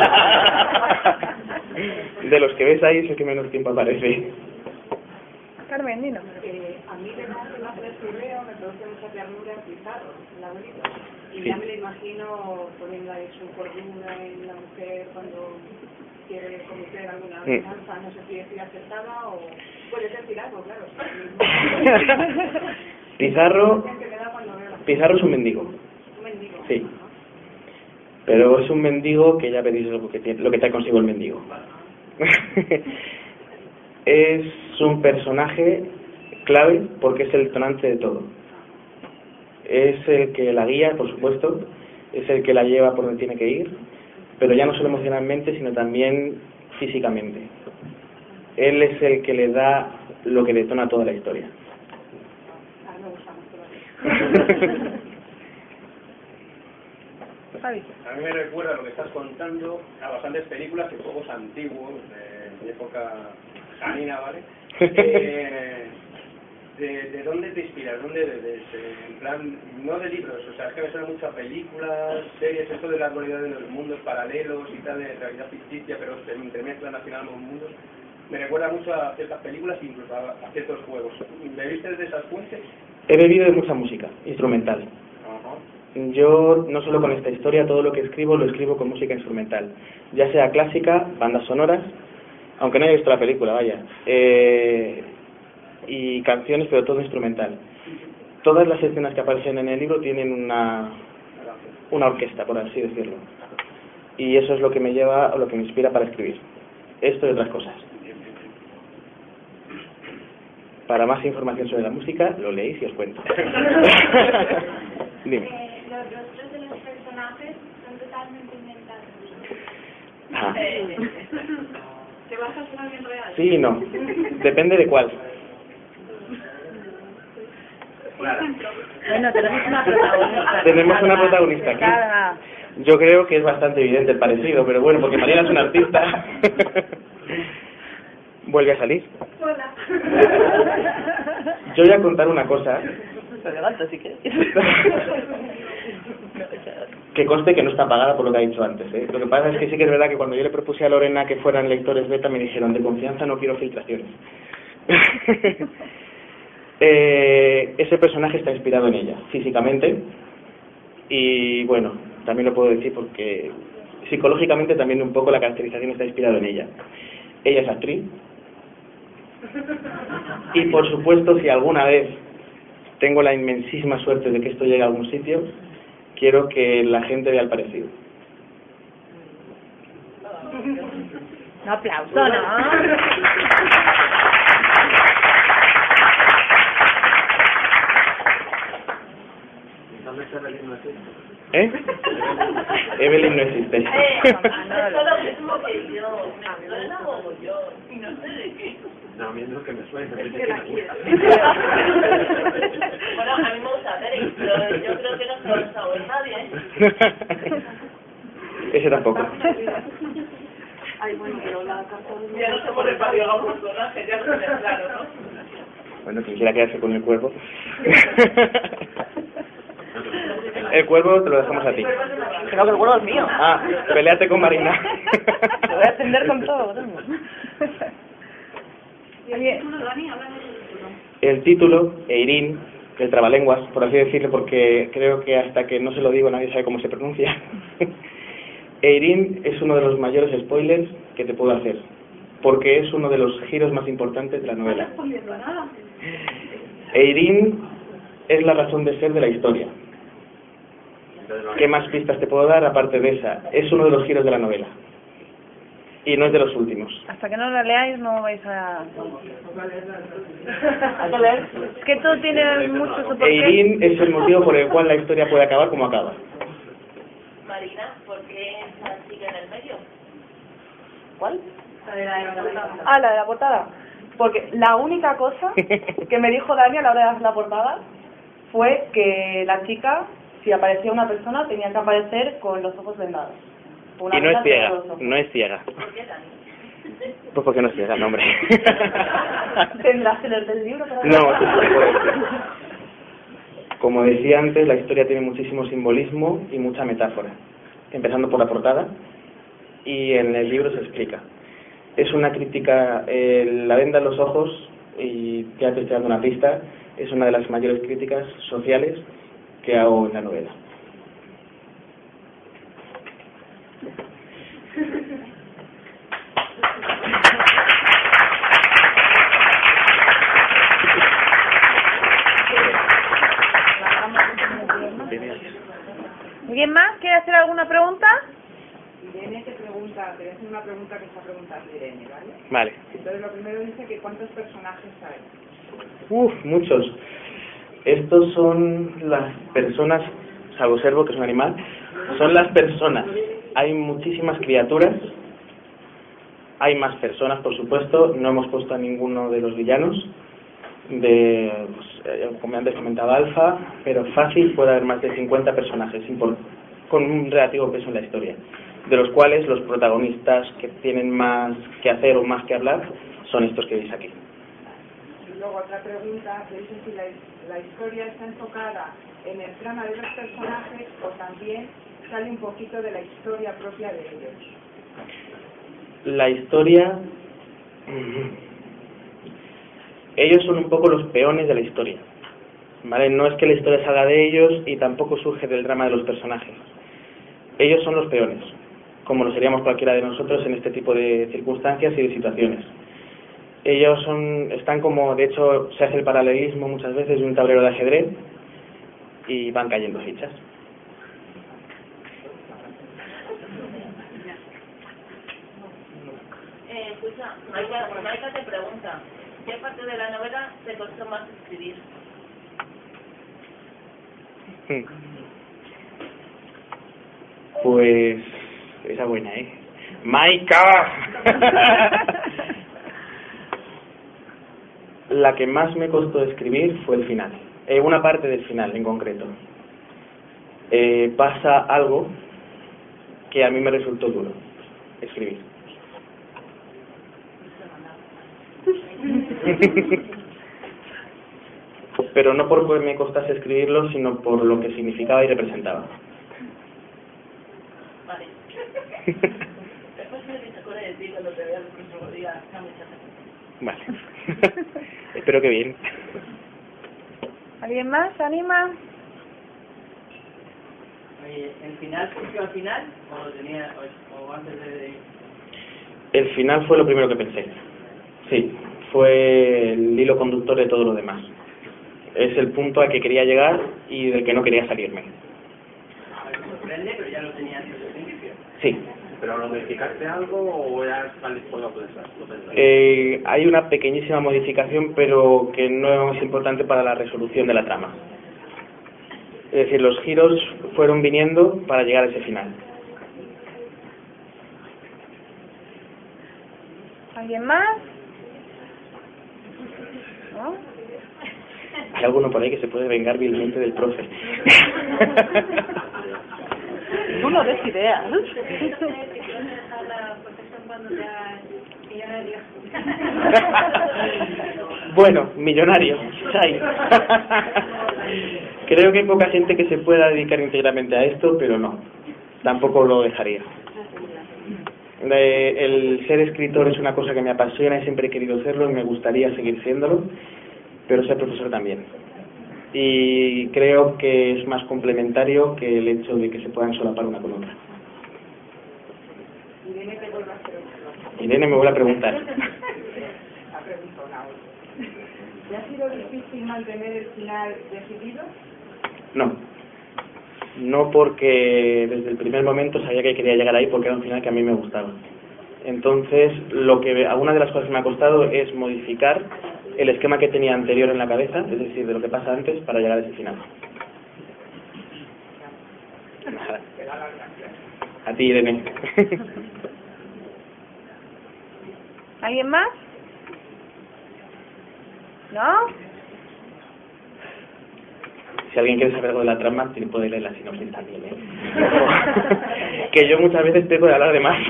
De los que ves ahí es el que menos tiempo aparece. Carmen, Nino. Eh, a mí de más más de veo me produce mucha ternura Pizarro, el laberinto. Y Sí. ya me lo imagino poniendo ahí su cordura en la mujer cuando quiere cometer alguna Mm. venganza, no sé si decir acertada o puede ser tirarlo, claro. Pizarro, Pizarro es un mendigo. Un mendigo. Sí. Pero es un mendigo que ya veréis lo que, tiene, lo que trae consigo el mendigo. Es un personaje clave porque es el detonante de todo. Es el que la guía, por supuesto, es el que la lleva por donde tiene que ir, pero ya no solo emocionalmente, sino también físicamente. Él es el que le da lo que detona toda la historia. A mí me gusta más todavía. A mí me recuerda lo que estás contando a bastantes películas y juegos antiguos de mi época janina, ¿vale? Eh, de, ¿De dónde te inspiras? ¿Dónde, de, de, de, en plan, no de libros, o sea, es que me suena mucho a películas, series, esto de la dualidad de los mundos paralelos y tal, de realidad ficticia, pero se entremezclan al final ambos mundos? Me recuerda mucho a ciertas películas e incluso a, a ciertos juegos. ¿Bebiste de esas fuentes? He bebido de mucha música instrumental. Ajá. Yo, no solo con esta historia, todo lo que escribo lo escribo con música instrumental, ya sea clásica, bandas sonoras, aunque no haya visto la película, vaya, eh, y canciones, pero todo instrumental. Todas las escenas que aparecen en el libro tienen una, una orquesta, por así decirlo, y eso es lo que me lleva, o lo que me inspira para escribir, esto y otras cosas. Para más información sobre la música, lo leéis y os cuento. Dime. Eh, los rostros de los personajes son totalmente inventados. Ajá. ¿Te basas en alguien real? Sí y no. Depende de cuál. Bueno, tenemos una protagonista. Tenemos una protagonista aquí. Carga. Yo creo que es bastante evidente el parecido, pero bueno, porque Mariana es una artista. Vuelve a salir. Hola. Yo voy a contar una cosa. Se levanta, si quieres. Que conste que no está pagada por lo que ha dicho antes, ¿eh? Lo que pasa es que sí que es verdad que cuando yo le propuse a Lorena que fueran lectores beta me dijeron, de confianza no quiero filtraciones. eh, ese personaje está inspirado en ella, físicamente, y bueno, también lo puedo decir porque psicológicamente también un poco la caracterización está inspirada en ella. Ella es actriz, y por supuesto si alguna vez tengo la inmensísima suerte de que esto llegue a algún sitio, quiero que la gente vea el parecido. Un aplauso, ¿no? ¿Dónde está Evelyn no existe? ¿Eh? Evelyn no existe. Es lo mismo que yo. Me suena mogollón. Y no sé de qué. No, a mí es lo que me suena. Es que la quiero. Bueno, a mí me gusta Derek, pero yo creo que no se lo gusta a nadie. Ese tampoco. Ay, bueno, pero la carta de... Ya no se pone para llegar a un personaje, ya lo tienes claro, ¿no? Bueno, quien quiera quedarse con el cuerpo. El cuervo te lo dejamos a ti. Que no, que el cuervo es mío. Ah, peleate con Marina. Te voy a atender con todo. ¿Y el título, Dani? Háblame del título. El título, Eirín, el trabalenguas, por así decirlo, porque creo que hasta que no se lo digo nadie sabe cómo se pronuncia. Eirín es uno de los mayores spoilers que te puedo hacer, porque es uno de los giros más importantes de la novela. No estás respondiendo a nada. Eirín es la razón de ser de la historia. ¿Qué más pistas te puedo dar aparte de esa? Es uno de los giros de la novela. Y no es de los últimos. Hasta que no la leáis no vais a... ¿A leer? Es que todo tiene mucho su porqué. Eirín es el motivo por el cual la historia puede acabar como acaba. Marina, ¿por qué esa chica en el medio? ¿Cuál? La de la, de la portada. Ah, la de la portada. Porque la única cosa que me dijo Dani a la hora de hacer la portada fue que la chica, si aparecía una persona, tenía que aparecer con los ojos vendados. Una Y no es venda ciega, sobre los ojos. no es ciega. ¿Por qué Dani? Pues porque no es ciega, no, hombre. ¿Tendrás que leerte el libro? Para No, eso se puede ser. Como decía antes, la historia tiene muchísimo simbolismo y mucha metáfora, empezando por la portada, y en el libro se explica. Es una crítica, eh, la venda en los ojos, y ya te estoy dando una pista, es una de las mayores críticas sociales que hago en la novela. ¿Alguien más quiere hacer alguna pregunta? Irene te pregunta, te voy a hacer una pregunta que está preguntando Irene, ¿vale? Vale. Entonces lo primero dice que ¿cuántos personajes hay? Uf, muchos. Estos son las personas, salvo Servo, que es un animal, son las personas. Hay muchísimas criaturas, hay más personas, por supuesto, no hemos puesto a ninguno de los villanos, de, pues, como antes comentaba, Alfa, pero fácil puede haber más de cincuenta personajes con un relativo peso en la historia, de los cuales los protagonistas que tienen más que hacer o más que hablar son estos que veis aquí. Y luego otra pregunta, que dice si la, la historia está enfocada en el drama de los personajes o también sale un poquito de la historia propia de ellos. La historia... Ellos son un poco los peones de la historia, ¿vale? No es que la historia salga de ellos y tampoco surge del drama de los personajes. Ellos son los peones, como lo seríamos cualquiera de nosotros en este tipo de circunstancias y de situaciones. Ellos son, están como, de hecho, se hace el paralelismo muchas veces de un tablero de ajedrez y van cayendo fichas. Eh, escucha, Maika, Maika te pregunta, ¿qué parte de la novela te costó más escribir? Pues esa buena, ¿eh? ¡Maika! La que más me costó escribir fue el final, eh, una parte del final en concreto. Eh, pasa algo que a mí me resultó duro escribir. Pero no porque me costase escribirlo, sino por lo que significaba y representaba. Vale. Después me recuerdo de ti cuando te vea el próximo día. Vale. Espero que bien. ¿Alguien más? ¿Se anima? Oye, ¿el final surgió al final o lo tenía o, o antes de...? El final fue lo primero que pensé. Sí, fue el hilo conductor de todo lo demás. Es el punto al que quería llegar y del que no quería salirme. Me sorprende, pero ya lo tenía desde el principio. Sí. ¿Pero lo modificaste algo o ya estás dispuesto a pensar? Eh, hay una pequeñísima modificación, pero que no es importante para la resolución de la trama. Es decir, los giros fueron viniendo para llegar a ese final. ¿Alguien más? ¿No? Hay alguno por ahí que se puede vengar vilmente del profe. Tú no des ideas. Bueno, millonario. Ay. Creo que hay poca gente que se pueda dedicar íntegramente a esto, pero no, tampoco lo dejaría. El ser escritor es una cosa que me apasiona y siempre he querido serlo y me gustaría seguir siéndolo, pero ser profesor también. Y creo que es más complementario que el hecho de que se puedan solapar una con otra. Irene te vuelve a hacer otra. Irene me vuelve a preguntar. ¿Te ha sido difícil mantener el final decidido? No. No, porque desde el primer momento sabía que quería llegar ahí porque era un final que a mí me gustaba. Entonces, lo que alguna de las cosas que me ha costado es modificar el esquema que tenía anterior en la cabeza, es decir, de lo que pasa antes, para llegar a ese final. Nada. A ti, Irene. ¿Alguien más? ¿No? Si alguien quiere saber algo de la trama, tiene puede leer la sinopsis también, ¿eh? Que yo muchas veces tengo de hablar de más.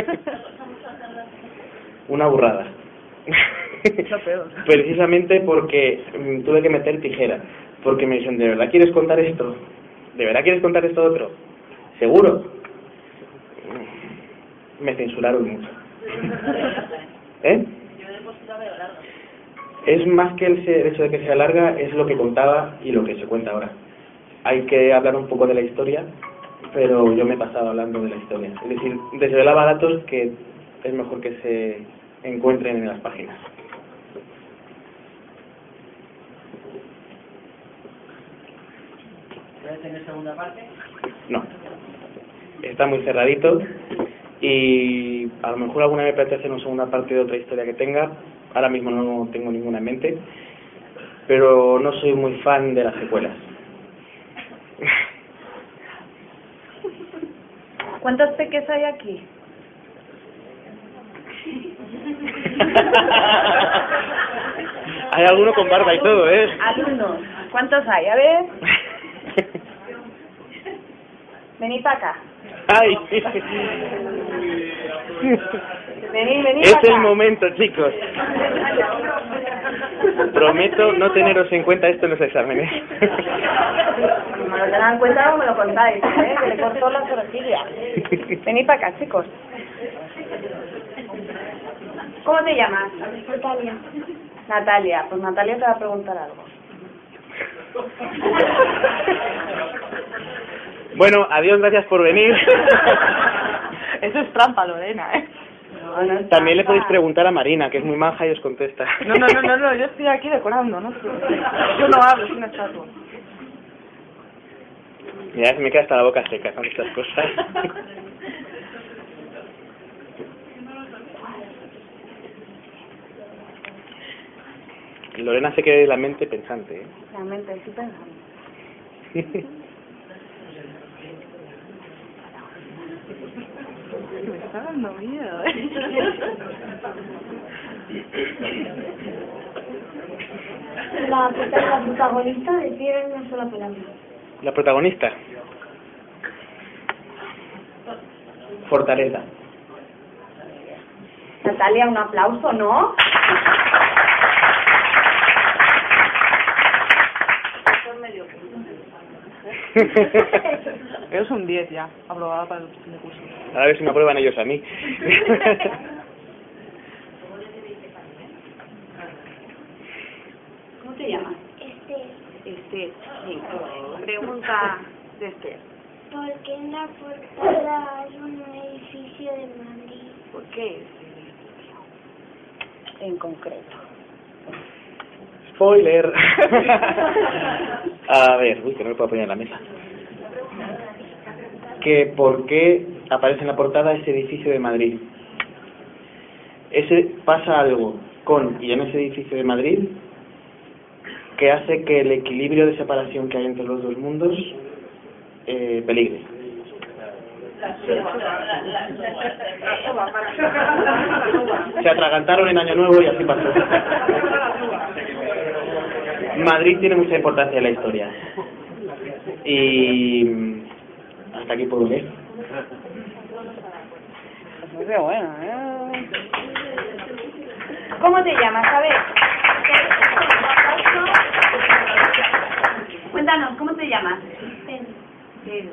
Una burrada. Precisamente porque mm, tuve que meter tijera. Porque me dijeron, ¿de verdad quieres contar esto? ¿De verdad quieres contar esto otro? ¿Seguro? Me censuraron mucho. ¿Eh? Es más que el hecho de que sea larga, es lo que contaba y lo que se cuenta ahora. Hay que hablar un poco de la historia, pero yo me he pasado hablando de la historia. Es decir, desvelaba datos que es mejor que se encuentren en las páginas. ¿Puede tener segunda parte? No. Está muy cerradito y a lo mejor alguna vez me apetece una segunda parte de otra historia que tenga. Ahora mismo no tengo ninguna en mente, pero no soy muy fan de las secuelas. ¿Cuántos peques hay aquí? Hay alguno con barba y todo, ¿eh? Alumnos. ¿Cuántos hay? A ver. Venid para acá. ¡Ay! Venid, venid Es para el acá. momento, chicos. Prometo no teneros en cuenta esto en los exámenes. Como me lo tengan en cuenta, no me lo contáis, ¿eh? Que le corto las orejillas. Venid para acá, chicos. ¿Cómo te llamas? Natalia. Natalia. Pues Natalia te va a preguntar algo. Bueno, adiós, gracias por venir. Eso es trampa, Lorena, ¿eh? No, no es También le trampa. podéis preguntar a Marina, que es muy maja y os contesta. No, no, no, no, no, yo estoy aquí decorando, no sé. Yo no hablo, soy una estatua. Ya se me queda hasta la boca seca con estas cosas. Lorena se queda de la mente pensante, ¿eh? La mente, sí pensando. Me está dando miedo, ¿eh? La, la protagonista decía en una sola palabra. La protagonista. Fortaleza. Natalia, un aplauso, ¿no? Es un diez ya, aprobada para el próximo curso. A ver si me aprueban ellos a mí. ¿Cómo te llamas? Esther, Esther. Sí. Pregunta de Esther. ¿por qué en la portada hay un edificio de Madrid? ¿Por qué? En concreto. Spoiler. A ver, uy, que no me puedo poner en la mesa. Que por qué aparece en la portada ese edificio de Madrid. Ese pasa algo con y en ese edificio de Madrid que hace que el equilibrio de separación que hay entre los dos mundos eh, peligre. Se atragantaron en Año Nuevo y así pasó. Madrid tiene mucha importancia en la historia. Y hasta aquí puedo leer. Muy buena, ¿eh? ¿Cómo te llamas? A ver. te llamas? Pedro.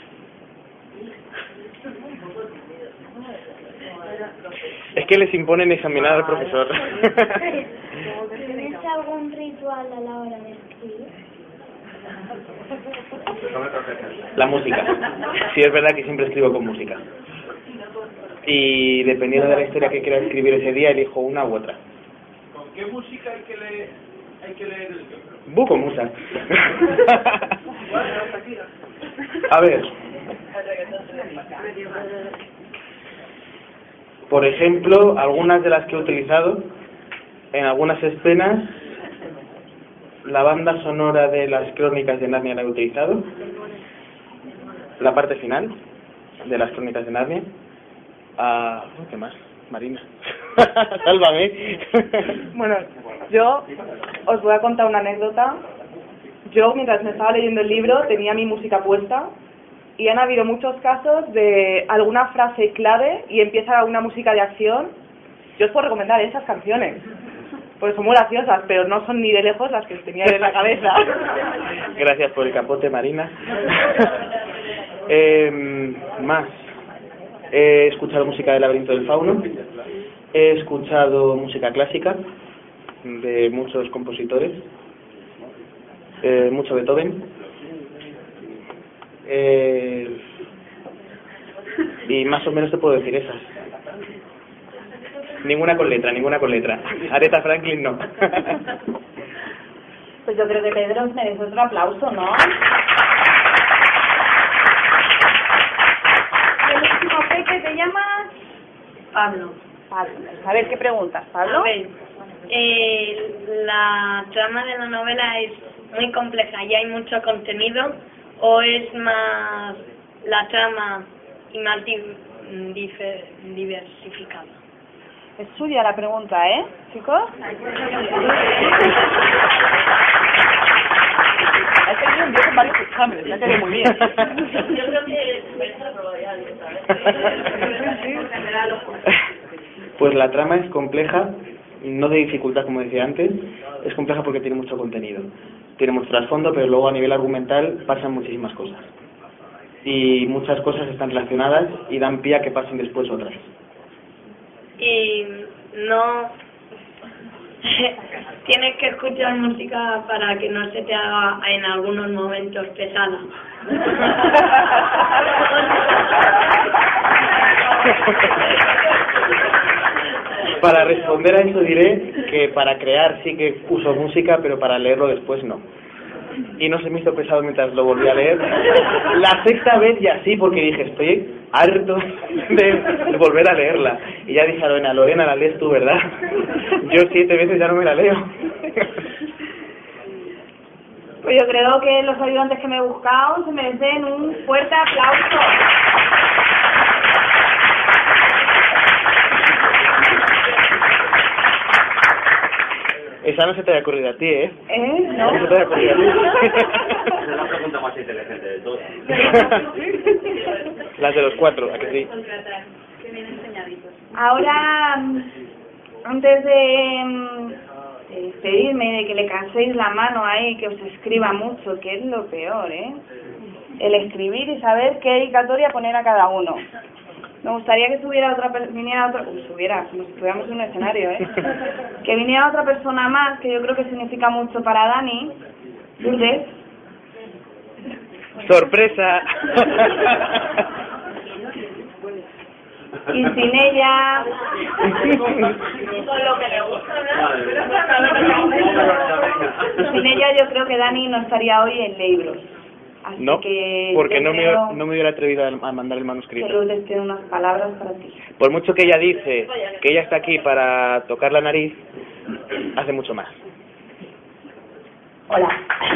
Es que les imponen examinar al profesor. ¿Tienes algún ritual a la hora de escribir? La música. Sí, es verdad que siempre escribo con música. Y dependiendo de la historia que quiera escribir ese día, elijo una u otra. ¿Con qué música hay que leer, hay que leer el libro? Buco musa. A ver. Por ejemplo, algunas de las que he utilizado, en algunas escenas, la banda sonora de las Crónicas de Narnia la he utilizado, la parte final de las Crónicas de Narnia. Ah, ¿qué más? Marina. Sálvame. Bueno, yo os voy a contar una anécdota. Yo, mientras me estaba leyendo el libro, tenía mi música puesta y han habido muchos casos de alguna frase clave y empieza una música de acción. Yo os puedo recomendar esas canciones, porque son muy graciosas, pero no son ni de lejos las que tenía en la cabeza. Gracias por el capote, Marina. eh, más. He escuchado música del Laberinto del Fauno. He escuchado música clásica de muchos compositores. Eh, mucho Beethoven. Eh, y más o menos te puedo decir esas. Ninguna con letra, ninguna con letra. Aretha Franklin no. Pues yo creo que Pedro merece otro aplauso, ¿no? El último, Pepe, ¿te llamas? Pablo. Pablo. A ver, ¿qué preguntas, Pablo? A ver, eh, la trama de la novela es muy compleja y hay mucho contenido, o es más la trama y más di difer diversificada. Es suya la pregunta, ¿eh, chicos? Ha tenido un día con varios exámenes, me ha quedado muy bien. Yo creo que Pues la trama es compleja, no de dificultad como decía antes, es compleja porque tiene mucho contenido, tiene mucho trasfondo, pero luego a nivel argumental pasan muchísimas cosas. Y muchas cosas están relacionadas y dan pie a que pasen después otras. Y no tienes que escuchar música para que no se te haga en algunos momentos pesada. Para responder a eso diré que para crear sí que uso música, pero para leerlo después no. Y no se me hizo pesado mientras lo volví a leer. La sexta vez ya sí, porque dije, estoy harto de volver a leerla. Y ya dije a Lorena, Lorena, la lees tú, ¿verdad? Yo siete veces ya no me la leo. Pues yo creo que los ayudantes que me he buscado se merecen un fuerte aplauso. Esa no se te haya ocurrido a ti, ¿eh? ¿Eh? No. No se te haya ocurrido a ti. Esa es la pregunta más inteligente de todas. Las de los cuatro, ¿a que sí? Qué bien enseñaditos. Ahora, antes de, de despedirme, de que le canséis la mano ahí, que os escriba mucho, que es lo peor, ¿eh? El escribir y saber qué dedicatoria poner a cada uno. Me gustaría que subiera otra viniera otra, uy, subiera, como si estuviéramos en un escenario, ¿eh? Que viniera otra persona más, que yo creo que significa mucho para Dani. Lourdes. ¡Sorpresa! Y sin ella... Con lo que le gusta hablar. Sin ella yo creo que Dani no estaría hoy en libros. Así no, que porque no me, no me hubiera atrevido a mandar el manuscrito. Que Lourdes tiene unas palabras para ti. Por mucho que ella dice que ella está aquí para tocar la nariz, hace mucho más. Hola.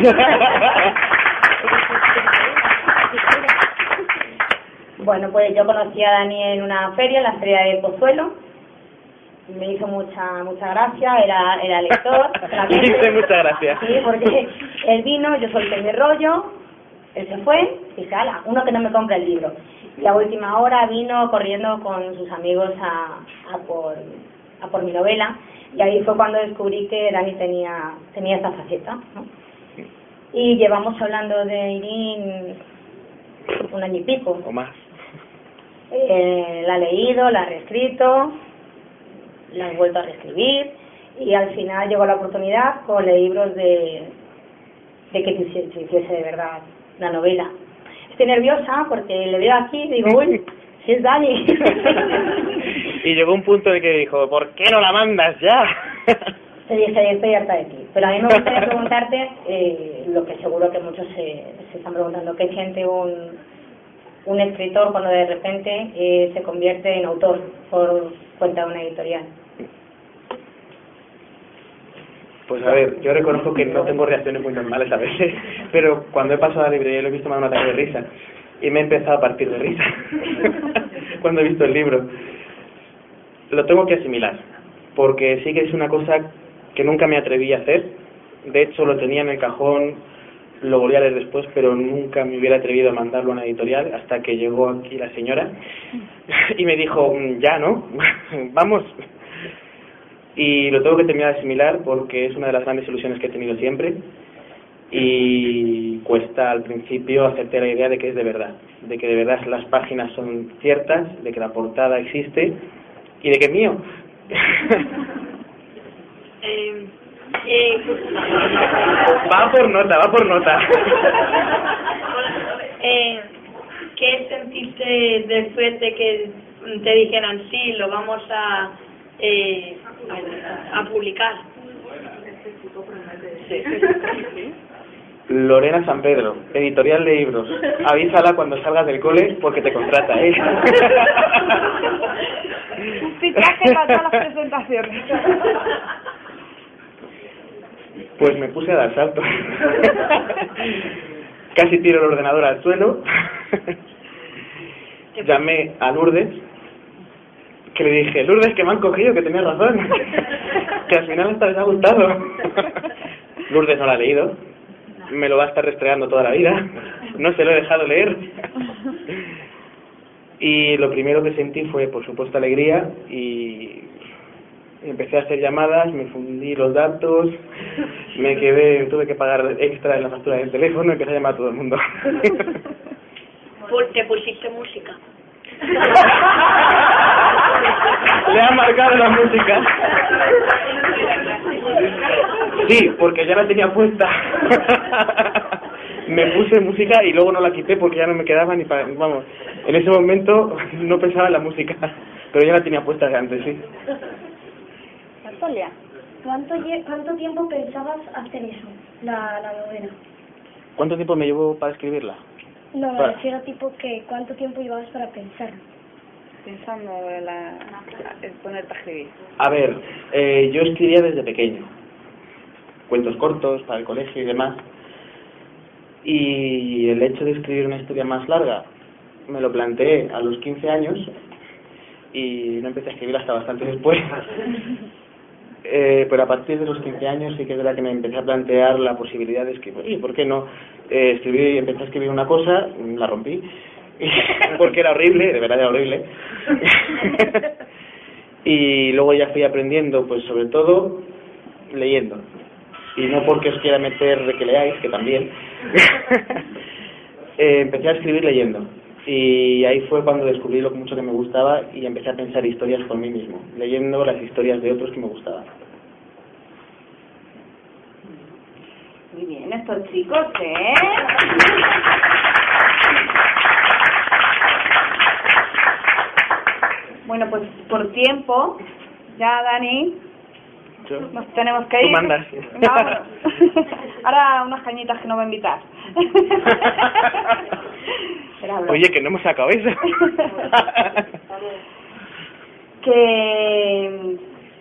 Bueno, pues yo conocí a Dani en una feria, en la feria de Pozuelo. Me hizo mucha mucha gracia, era, era lector. Le hice mucha gracia. Sí, porque él vino, yo solté mi rollo, él se fue, y dije, ala, uno que no me compra el libro. Y a última hora vino corriendo con sus amigos a, a, por, a por mi novela, y ahí fue cuando descubrí que Dani tenía, tenía esta faceta, ¿no? y llevamos hablando de Irene un año y pico. O más. Eh, la he leído, la he reescrito, la he vuelto a reescribir y al final llegó la oportunidad con los libros de, de que se hiciese de verdad la novela. Estoy nerviosa porque le veo aquí y digo, uy, si es Dani. Y llegó un punto en el que dijo, ¿por qué no la mandas ya? Te dije, estoy harta de ti. Pero a mí me gustaría preguntarte eh, lo que seguro que muchos se, se están preguntando, ¿qué siente un, un escritor cuando de repente eh, se convierte en autor por cuenta de una editorial? Pues a ver, yo reconozco que no tengo reacciones muy normales a veces, pero cuando he pasado a la librería lo he visto más un ataque de risa y me he empezado a partir de risa cuando he visto el libro. Lo tengo que asimilar, porque sí que es una cosa que nunca me atreví a hacer. De hecho, lo tenía en el cajón, lo volví a leer después, pero nunca me hubiera atrevido a mandarlo a una editorial hasta que llegó aquí la señora y me dijo, ya, ¿no? Vamos. Y lo tengo que terminar de asimilar porque es una de las grandes ilusiones que he tenido siempre y cuesta al principio hacerte la idea de que es de verdad, de que de verdad las páginas son ciertas, de que la portada existe y de que es mío. eh, eh. Va por nota, va por nota. eh, ¿Qué sentiste después de que te dijeran sí, lo vamos a eh, a, a publicar? Sí. Lorena San Pedro, editorial de libros. Avísala cuando salgas del cole porque te contrata, ¿eh? Un fichaje para todas las presentaciones. Pues me puse a dar saltos. Casi tiro el ordenador al suelo. Llamé a Lourdes, que le dije, Lourdes, que me han cogido, que tenías razón, que al final hasta les ha gustado. Lourdes no la ha leído, me lo va a estar restregando toda la vida, no se lo he dejado leer. Y lo primero que sentí fue, por supuesto, alegría y empecé a hacer llamadas, me fundí los datos, me quedé, tuve que pagar extra en la factura del teléfono y empecé a llamar a todo el mundo. Te pusiste música. Le ha marcado la música. Sí, porque ya la tenía puesta. Me puse música y luego no la quité porque ya no me quedaba ni para... Vamos, en ese momento no pensaba en la música, pero ya la tenía puesta de antes, sí. Natalia, ¿cuánto, ¿cuánto tiempo pensabas hacer eso, la, la novela? ¿Cuánto tiempo me llevó para escribirla? No, me para... refiero tipo que ¿cuánto tiempo llevabas para pensarlo? Pensando en, la, en ponerte a escribir. A ver, eh, yo escribía desde pequeño. Cuentos cortos para el colegio y demás. Y el hecho de escribir una historia más larga me lo planteé a los quince años y no empecé a escribir hasta bastante después. Eh, pero a partir de los quince años sí que es verdad que me empecé a plantear la posibilidad de escribir. Oye, ¿por qué no? Eh, escribí, empecé a escribir una cosa, la rompí, porque era horrible, de verdad era horrible. Y luego ya fui aprendiendo, pues sobre todo, leyendo. Y no porque os quiera meter de que leáis, que también. eh, empecé a escribir leyendo. Y ahí fue cuando descubrí lo mucho que me gustaba y empecé a pensar historias por mí mismo, leyendo las historias de otros que me gustaban. Muy bien, estos chicos, ¿eh? Bueno, pues por tiempo, ya Dani, Yo. nos tenemos que ir. Tú mandas. No, ahora unas cañitas que nos va a invitar. Oye, que no hemos sacado eso. Que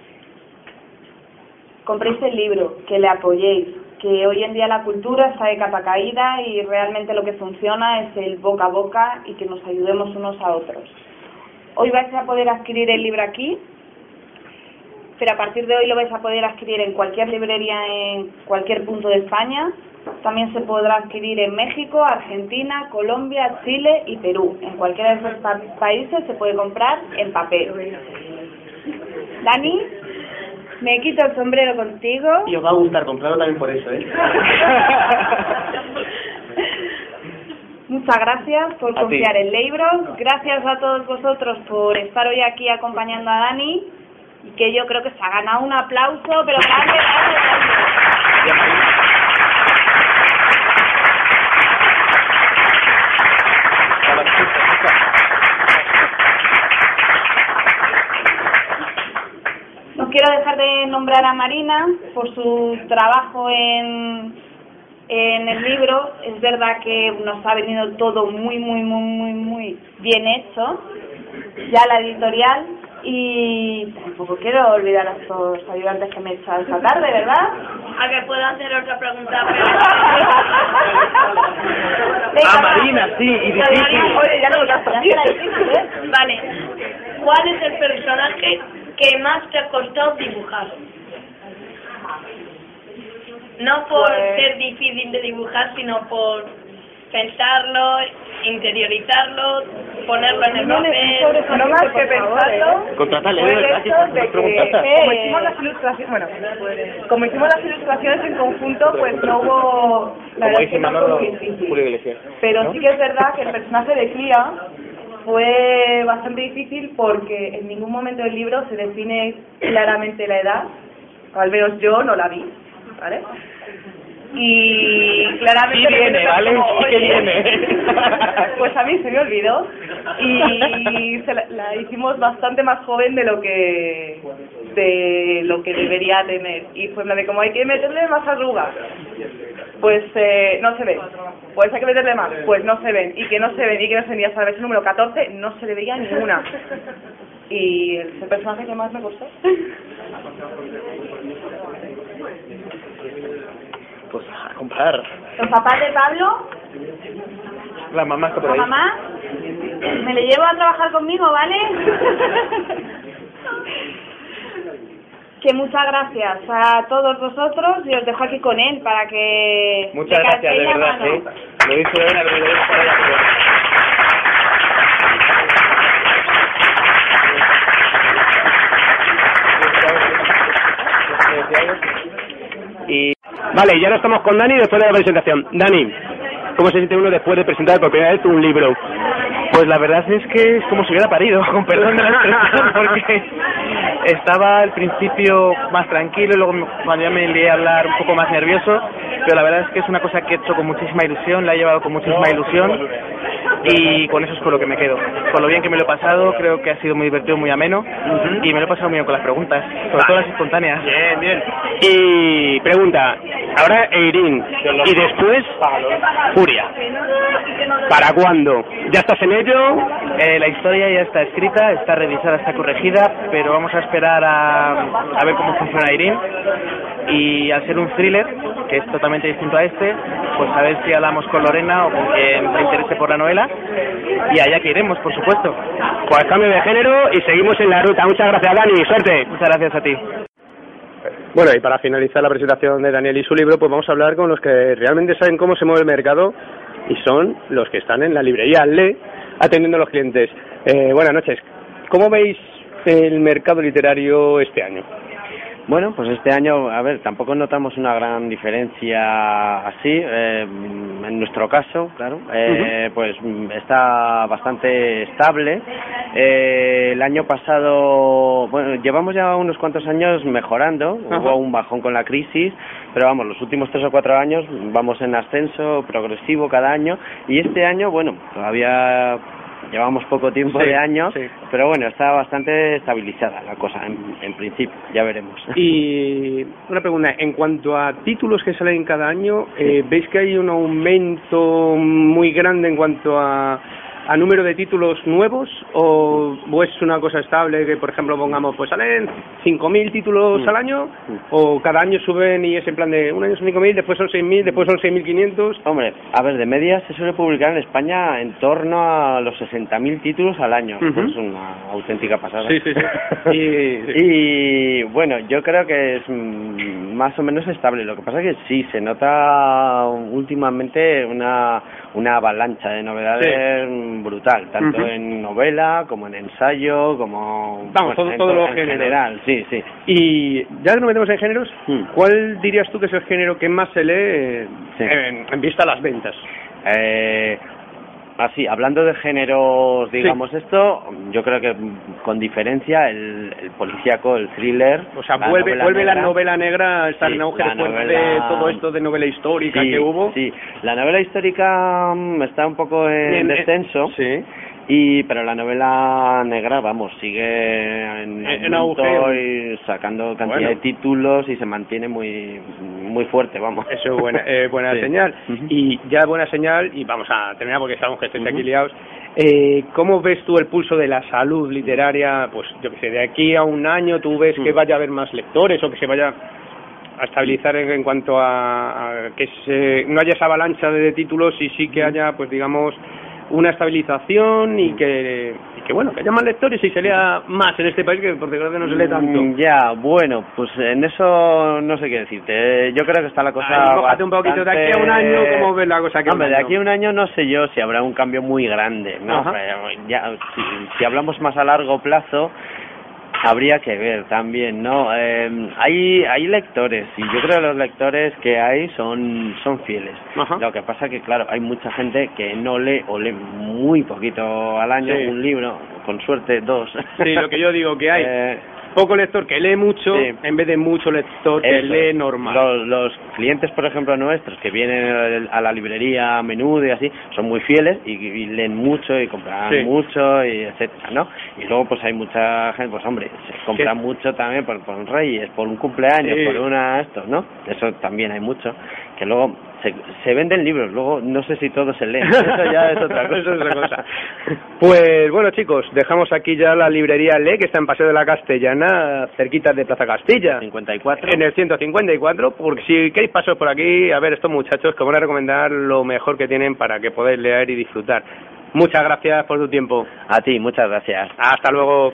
compréis el libro, que le apoyéis, que hoy en día la cultura está de capa caída y realmente lo que funciona es el boca a boca y que nos ayudemos unos a otros. Hoy vais a poder adquirir el libro aquí, pero a partir de hoy lo vais a poder adquirir en cualquier librería en cualquier punto de España. También se podrá adquirir en México, Argentina, Colombia, Chile y Perú. En cualquiera de esos pa países se puede comprar en papel. Dani, Me quito el sombrero contigo. Y os va a gustar comprarlo también por eso, ¿eh? Muchas gracias por A confiar ti. en libros. Gracias a todos vosotros por estar hoy aquí acompañando a Dani. Y que yo creo que se ha ganado un aplauso, pero grande, grande, grande. No quiero dejar de nombrar a Marina por su trabajo en, en el libro. Es verdad que nos ha venido todo muy, muy, muy, muy, muy bien hecho. Ya la editorial. Y tampoco quiero olvidar a estos ayudantes que me he echado esta tarde, ¿verdad? ¿A que puedo hacer otra pregunta? Ah, Marina, sí, y difícil. Oye, ya no lo estás difícil, ¿eh? Vale. ¿Cuál es el personaje que más te ha costado dibujar? No por Pues- ser difícil de dibujar, sino por pensarlo, interiorizarlo, ponerlo en el papel. No más que pensarlo, Contratale, fue de el verdad, hecho de que que preguntas. como hicimos las ilustraciones, bueno, como hicimos las ilustraciones en conjunto, pues no hubo, la Como verdad es dice que no fue Manolo muy difícil. Julio Iglesias. Pero ¿no? sí que es verdad que el personaje de Clea fue bastante difícil porque en ningún momento del libro se define claramente la edad, o al menos yo no la vi, ¿vale? Y claramente... Sí viene, ¿vale? como, Sí que "Oye". viene. Pues a mí se me olvidó y se la, la hicimos bastante más joven de lo que de lo que debería tener. Y pues la de como hay que meterle más arrugas, pues eh, no se ve. Pues hay que meterle más, pues no se ven. Y que no se ven, y que no se ven. Y hasta la versión número catorce no se le veía ninguna. Y es el personaje que más me costó. Pues a comprar. Los papás de Pablo, La mamá está por la ahí. mamá, me le llevo a trabajar conmigo, ¿vale? Que muchas gracias a todos vosotros y os dejo aquí con él para que Muchas le gracias, de calcéis la verdad, mano. ¿eh? Lo dicho de una, pero lo dejo para allá. Y vale, ya no estamos con Dani después de la presentación. Dani, ¿cómo se siente uno después de presentar por primera vez un libro? Pues la verdad es que es como si hubiera parido, con perdón de la expresión, porque estaba al principio más tranquilo y luego cuando ya me lié a hablar un poco más nervioso, pero la verdad es que es una cosa que he hecho con muchísima ilusión, la he llevado con muchísima ilusión y con eso es con lo que me quedo. Con lo bien que me lo he pasado, creo que ha sido muy divertido, muy ameno y me lo he pasado muy bien con las preguntas, sobre todo las espontáneas. Bien, bien. Y pregunta, ahora Eirín y después Furia. ¿Para cuándo? ¿Ya estás en ello? Eh, la historia ya está escrita, está revisada, está corregida, pero vamos a esperar a, a ver cómo funciona Eirín. Y al ser un thriller, que es totalmente distinto a este, pues a ver si hablamos con Lorena o con quien se interese por la novela. Y allá que iremos, por supuesto. Pues cambio de género y seguimos en la ruta. Muchas gracias, Dani. Suerte. Muchas gracias a ti. Bueno, y para finalizar la presentación de Daniel y su libro, pues vamos a hablar con los que realmente saben cómo se mueve el mercado y son los que están en la librería Le atendiendo a los clientes. Eh, buenas noches. ¿Cómo veis el mercado literario este año? Bueno, pues este año, a ver, tampoco notamos una gran diferencia así. Eh, en nuestro caso, claro, eh, uh-huh. pues está bastante estable. Eh, el año pasado, bueno, llevamos ya unos cuantos años mejorando. Uh-huh. Hubo un bajón con la crisis, pero vamos, los últimos tres o cuatro años vamos en ascenso progresivo cada año. Y este año, bueno, todavía llevamos poco tiempo sí, de año, sí. pero bueno, está bastante estabilizada la cosa, en, en principio, ya veremos. Y una pregunta, en cuanto a títulos que salen cada año, eh, ¿veis que hay un aumento muy grande en cuanto a, a número de títulos nuevos o, o es una cosa estable que, por ejemplo, pongamos, pues salen cinco mil títulos mm. al año mm. o cada año suben y es en plan de un año son cinco mil, después son seis mil, después son seis mil quinientos? Hombre, a ver, de media se suele publicar en España en torno a los sesenta mil títulos al año. Uh-huh. Es una auténtica pasada. Sí, sí, sí. y, y bueno, yo creo que es más o menos estable. Lo que pasa es que sí, se nota últimamente una, una avalancha de novedades. Sí. brutal, tanto Uh-huh. en novela como en ensayo, como... Vamos, bueno, todo, en todo to- lo en género. general, sí, sí. Y ya que nos metemos en géneros, Hmm. ¿cuál dirías tú que es el género que más se lee eh, Sí. en, en vista a las ventas? Eh, así, hablando de géneros, digamos esto, yo creo que con diferencia el, el policíaco, el thriller... O sea, la vuelve, novela vuelve la negra. novela negra a estar Sí, en auge la después novela- de todo esto de novela histórica Sí, que hubo. Sí, la novela histórica mm, está un poco en En- descenso. Sí. Y, pero la novela negra, vamos, sigue en, En- en aumento auge. y sacando cantidad Bueno. de títulos y se mantiene muy muy fuerte, vamos. Eso es buena, eh, buena Sí. señal. Ujú. Y ya buena señal, y vamos a terminar porque estamos que estéis Ujú. aquí liados. Eh, ¿Cómo ves tú el pulso de la salud literaria? Pues yo que sé, de aquí a un año tú ves que Mm. vaya a haber más lectores o que se vaya a estabilizar en, en cuanto a, a que se, no haya esa avalancha de títulos y sí que haya, pues digamos, una estabilización y que, y que bueno, que haya más lectores y se lea más en este país, que por desgracia no se lee tanto. Mm, Ya, bueno, pues en eso no sé qué decirte. Yo creo que está la cosa. Ay, mójate un poquito, de aquí a un año, ¿cómo ves la cosa que Hombre, un de año? aquí a un año no sé yo si habrá un cambio muy grande, ¿no? Ajá. Pero ya, si, si hablamos más a largo plazo, habría que ver también, ¿no? Eh, hay hay lectores y yo creo que los lectores que hay son son fieles. Ajá. Lo que pasa que, claro, hay mucha gente que no lee o lee muy poquito al año, Sí. un libro, con suerte dos. Sí, lo que yo digo que hay Eh, poco lector que lee mucho sí. en vez de mucho lector que Eso. lee normal. Los, los clientes, por ejemplo, nuestros, que vienen a la librería a menudo y así, son muy fieles y, y leen mucho y compran Sí. mucho y etcétera, ¿no? Y luego pues hay mucha gente, pues hombre, se compra Sí. mucho también por, por un Reyes, por un cumpleaños, Sí. por una esto, ¿no? Eso también hay mucho, que luego se, se venden libros, luego no sé si todos se leen, eso ya es otra cosa. Eso es otra cosa. Pues bueno, chicos, dejamos aquí ya la librería Le, que está en Paseo de la Castellana, cerquita de Plaza Castilla. cincuenta y cuatro. En el ciento cincuenta y cuatro, porque si queréis pasos por aquí, a ver, estos muchachos que van a recomendar lo mejor que tienen para que podáis leer y disfrutar. Muchas gracias por tu tiempo. A ti, muchas gracias. Hasta luego.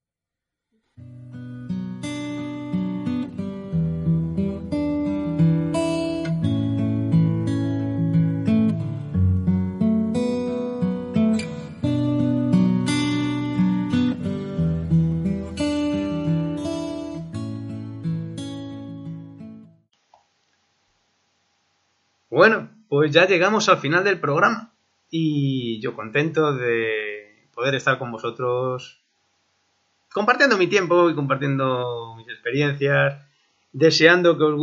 Bueno, pues ya llegamos al final del programa y yo contento de poder estar con vosotros compartiendo mi tiempo y compartiendo mis experiencias, deseando que os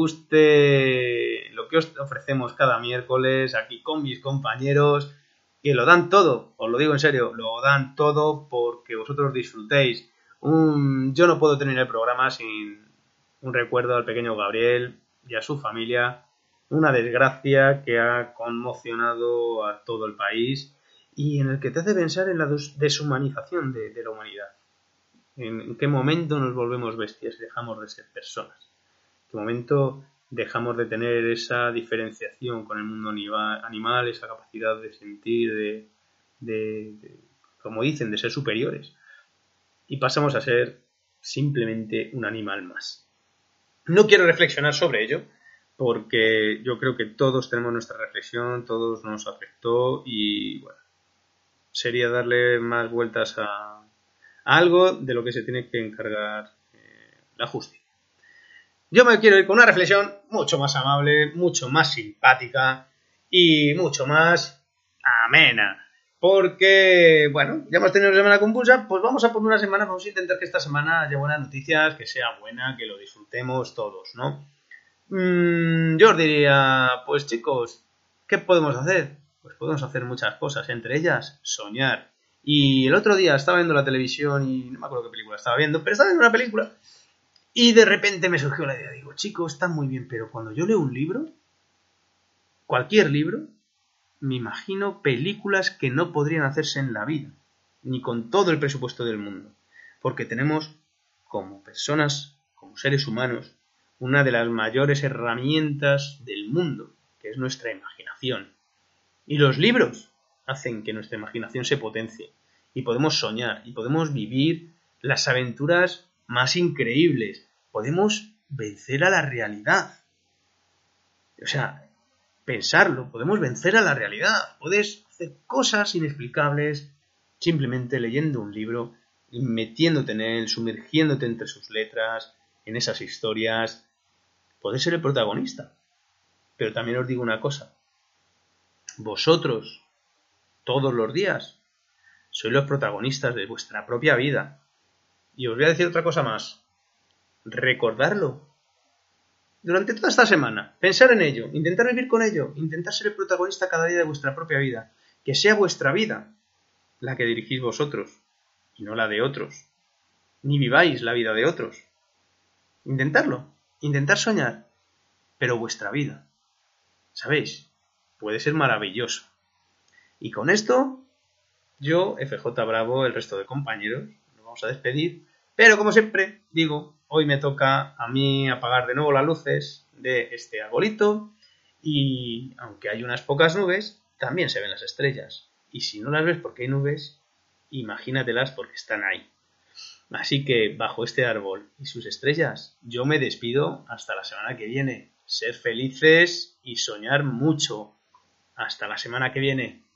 guste lo que os ofrecemos cada miércoles aquí con mis compañeros, que lo dan todo, os lo digo en serio, lo dan todo porque vosotros disfrutéis. Un, yo no puedo terminar el programa sin un recuerdo al pequeño Gabriel y a su familia. Una desgracia que ha conmocionado a todo el país y en el que te hace pensar en la des- deshumanización de, de la humanidad. En, en qué momento nos volvemos bestias y dejamos de ser personas. En qué momento dejamos de tener esa diferenciación con el mundo anima- animal, esa capacidad de sentir, de, de, de, como dicen, de ser superiores. Y pasamos a ser simplemente un animal más. No quiero reflexionar sobre ello, porque yo creo que todos tenemos nuestra reflexión, todos nos afectó y bueno, sería darle más vueltas a, a algo de lo que se tiene que encargar eh, la justicia. Yo me quiero ir con una reflexión mucho más amable, mucho más simpática y mucho más amena. Porque, bueno, ya hemos tenido una semana convulsa, pues vamos a por una semana, vamos a intentar que esta semana haya buenas noticias, que sea buena, que lo disfrutemos todos, ¿no? Mm, yo os diría, pues chicos, ¿qué podemos hacer? Pues podemos hacer muchas cosas, entre ellas soñar. Y el otro día estaba viendo la televisión y no me acuerdo qué película estaba viendo, pero estaba viendo una película y de repente me surgió la idea, digo, chicos, está muy bien, pero cuando yo leo un libro, cualquier libro, me imagino películas que no podrían hacerse en la vida, ni con todo el presupuesto del mundo, porque tenemos como personas, como seres humanos, una de las mayores herramientas del mundo, que es nuestra imaginación. Y los libros hacen que nuestra imaginación se potencie y podemos soñar y podemos vivir las aventuras más increíbles. Podemos vencer a la realidad. O sea, pensarlo, podemos vencer a la realidad, puedes hacer cosas inexplicables simplemente leyendo un libro, metiéndote en él, sumergiéndote entre sus letras, en esas historias. Podés ser el protagonista. Pero también os digo una cosa. Vosotros, todos los días, sois los protagonistas de vuestra propia vida. Y os voy a decir otra cosa más. Recordarlo. Durante toda esta semana, pensar en ello, intentar vivir con ello, intentar ser el protagonista cada día de vuestra propia vida. Que sea vuestra vida la que dirigís vosotros, y no la de otros. Ni viváis la vida de otros. Intentarlo, intentar soñar, pero vuestra vida. ¿Sabéis? Puede ser maravilloso. Y con esto, yo, F J Bravo, el resto de compañeros, nos vamos a despedir. Pero como siempre, digo, hoy me toca a mí apagar de nuevo las luces de este arbolito. Y aunque hay unas pocas nubes, también se ven las estrellas. Y si no las ves porque hay nubes, imagínatelas porque están ahí. Así que, bajo este árbol y sus estrellas, yo me despido hasta la semana que viene. Ser felices y soñar mucho. Hasta la semana que viene.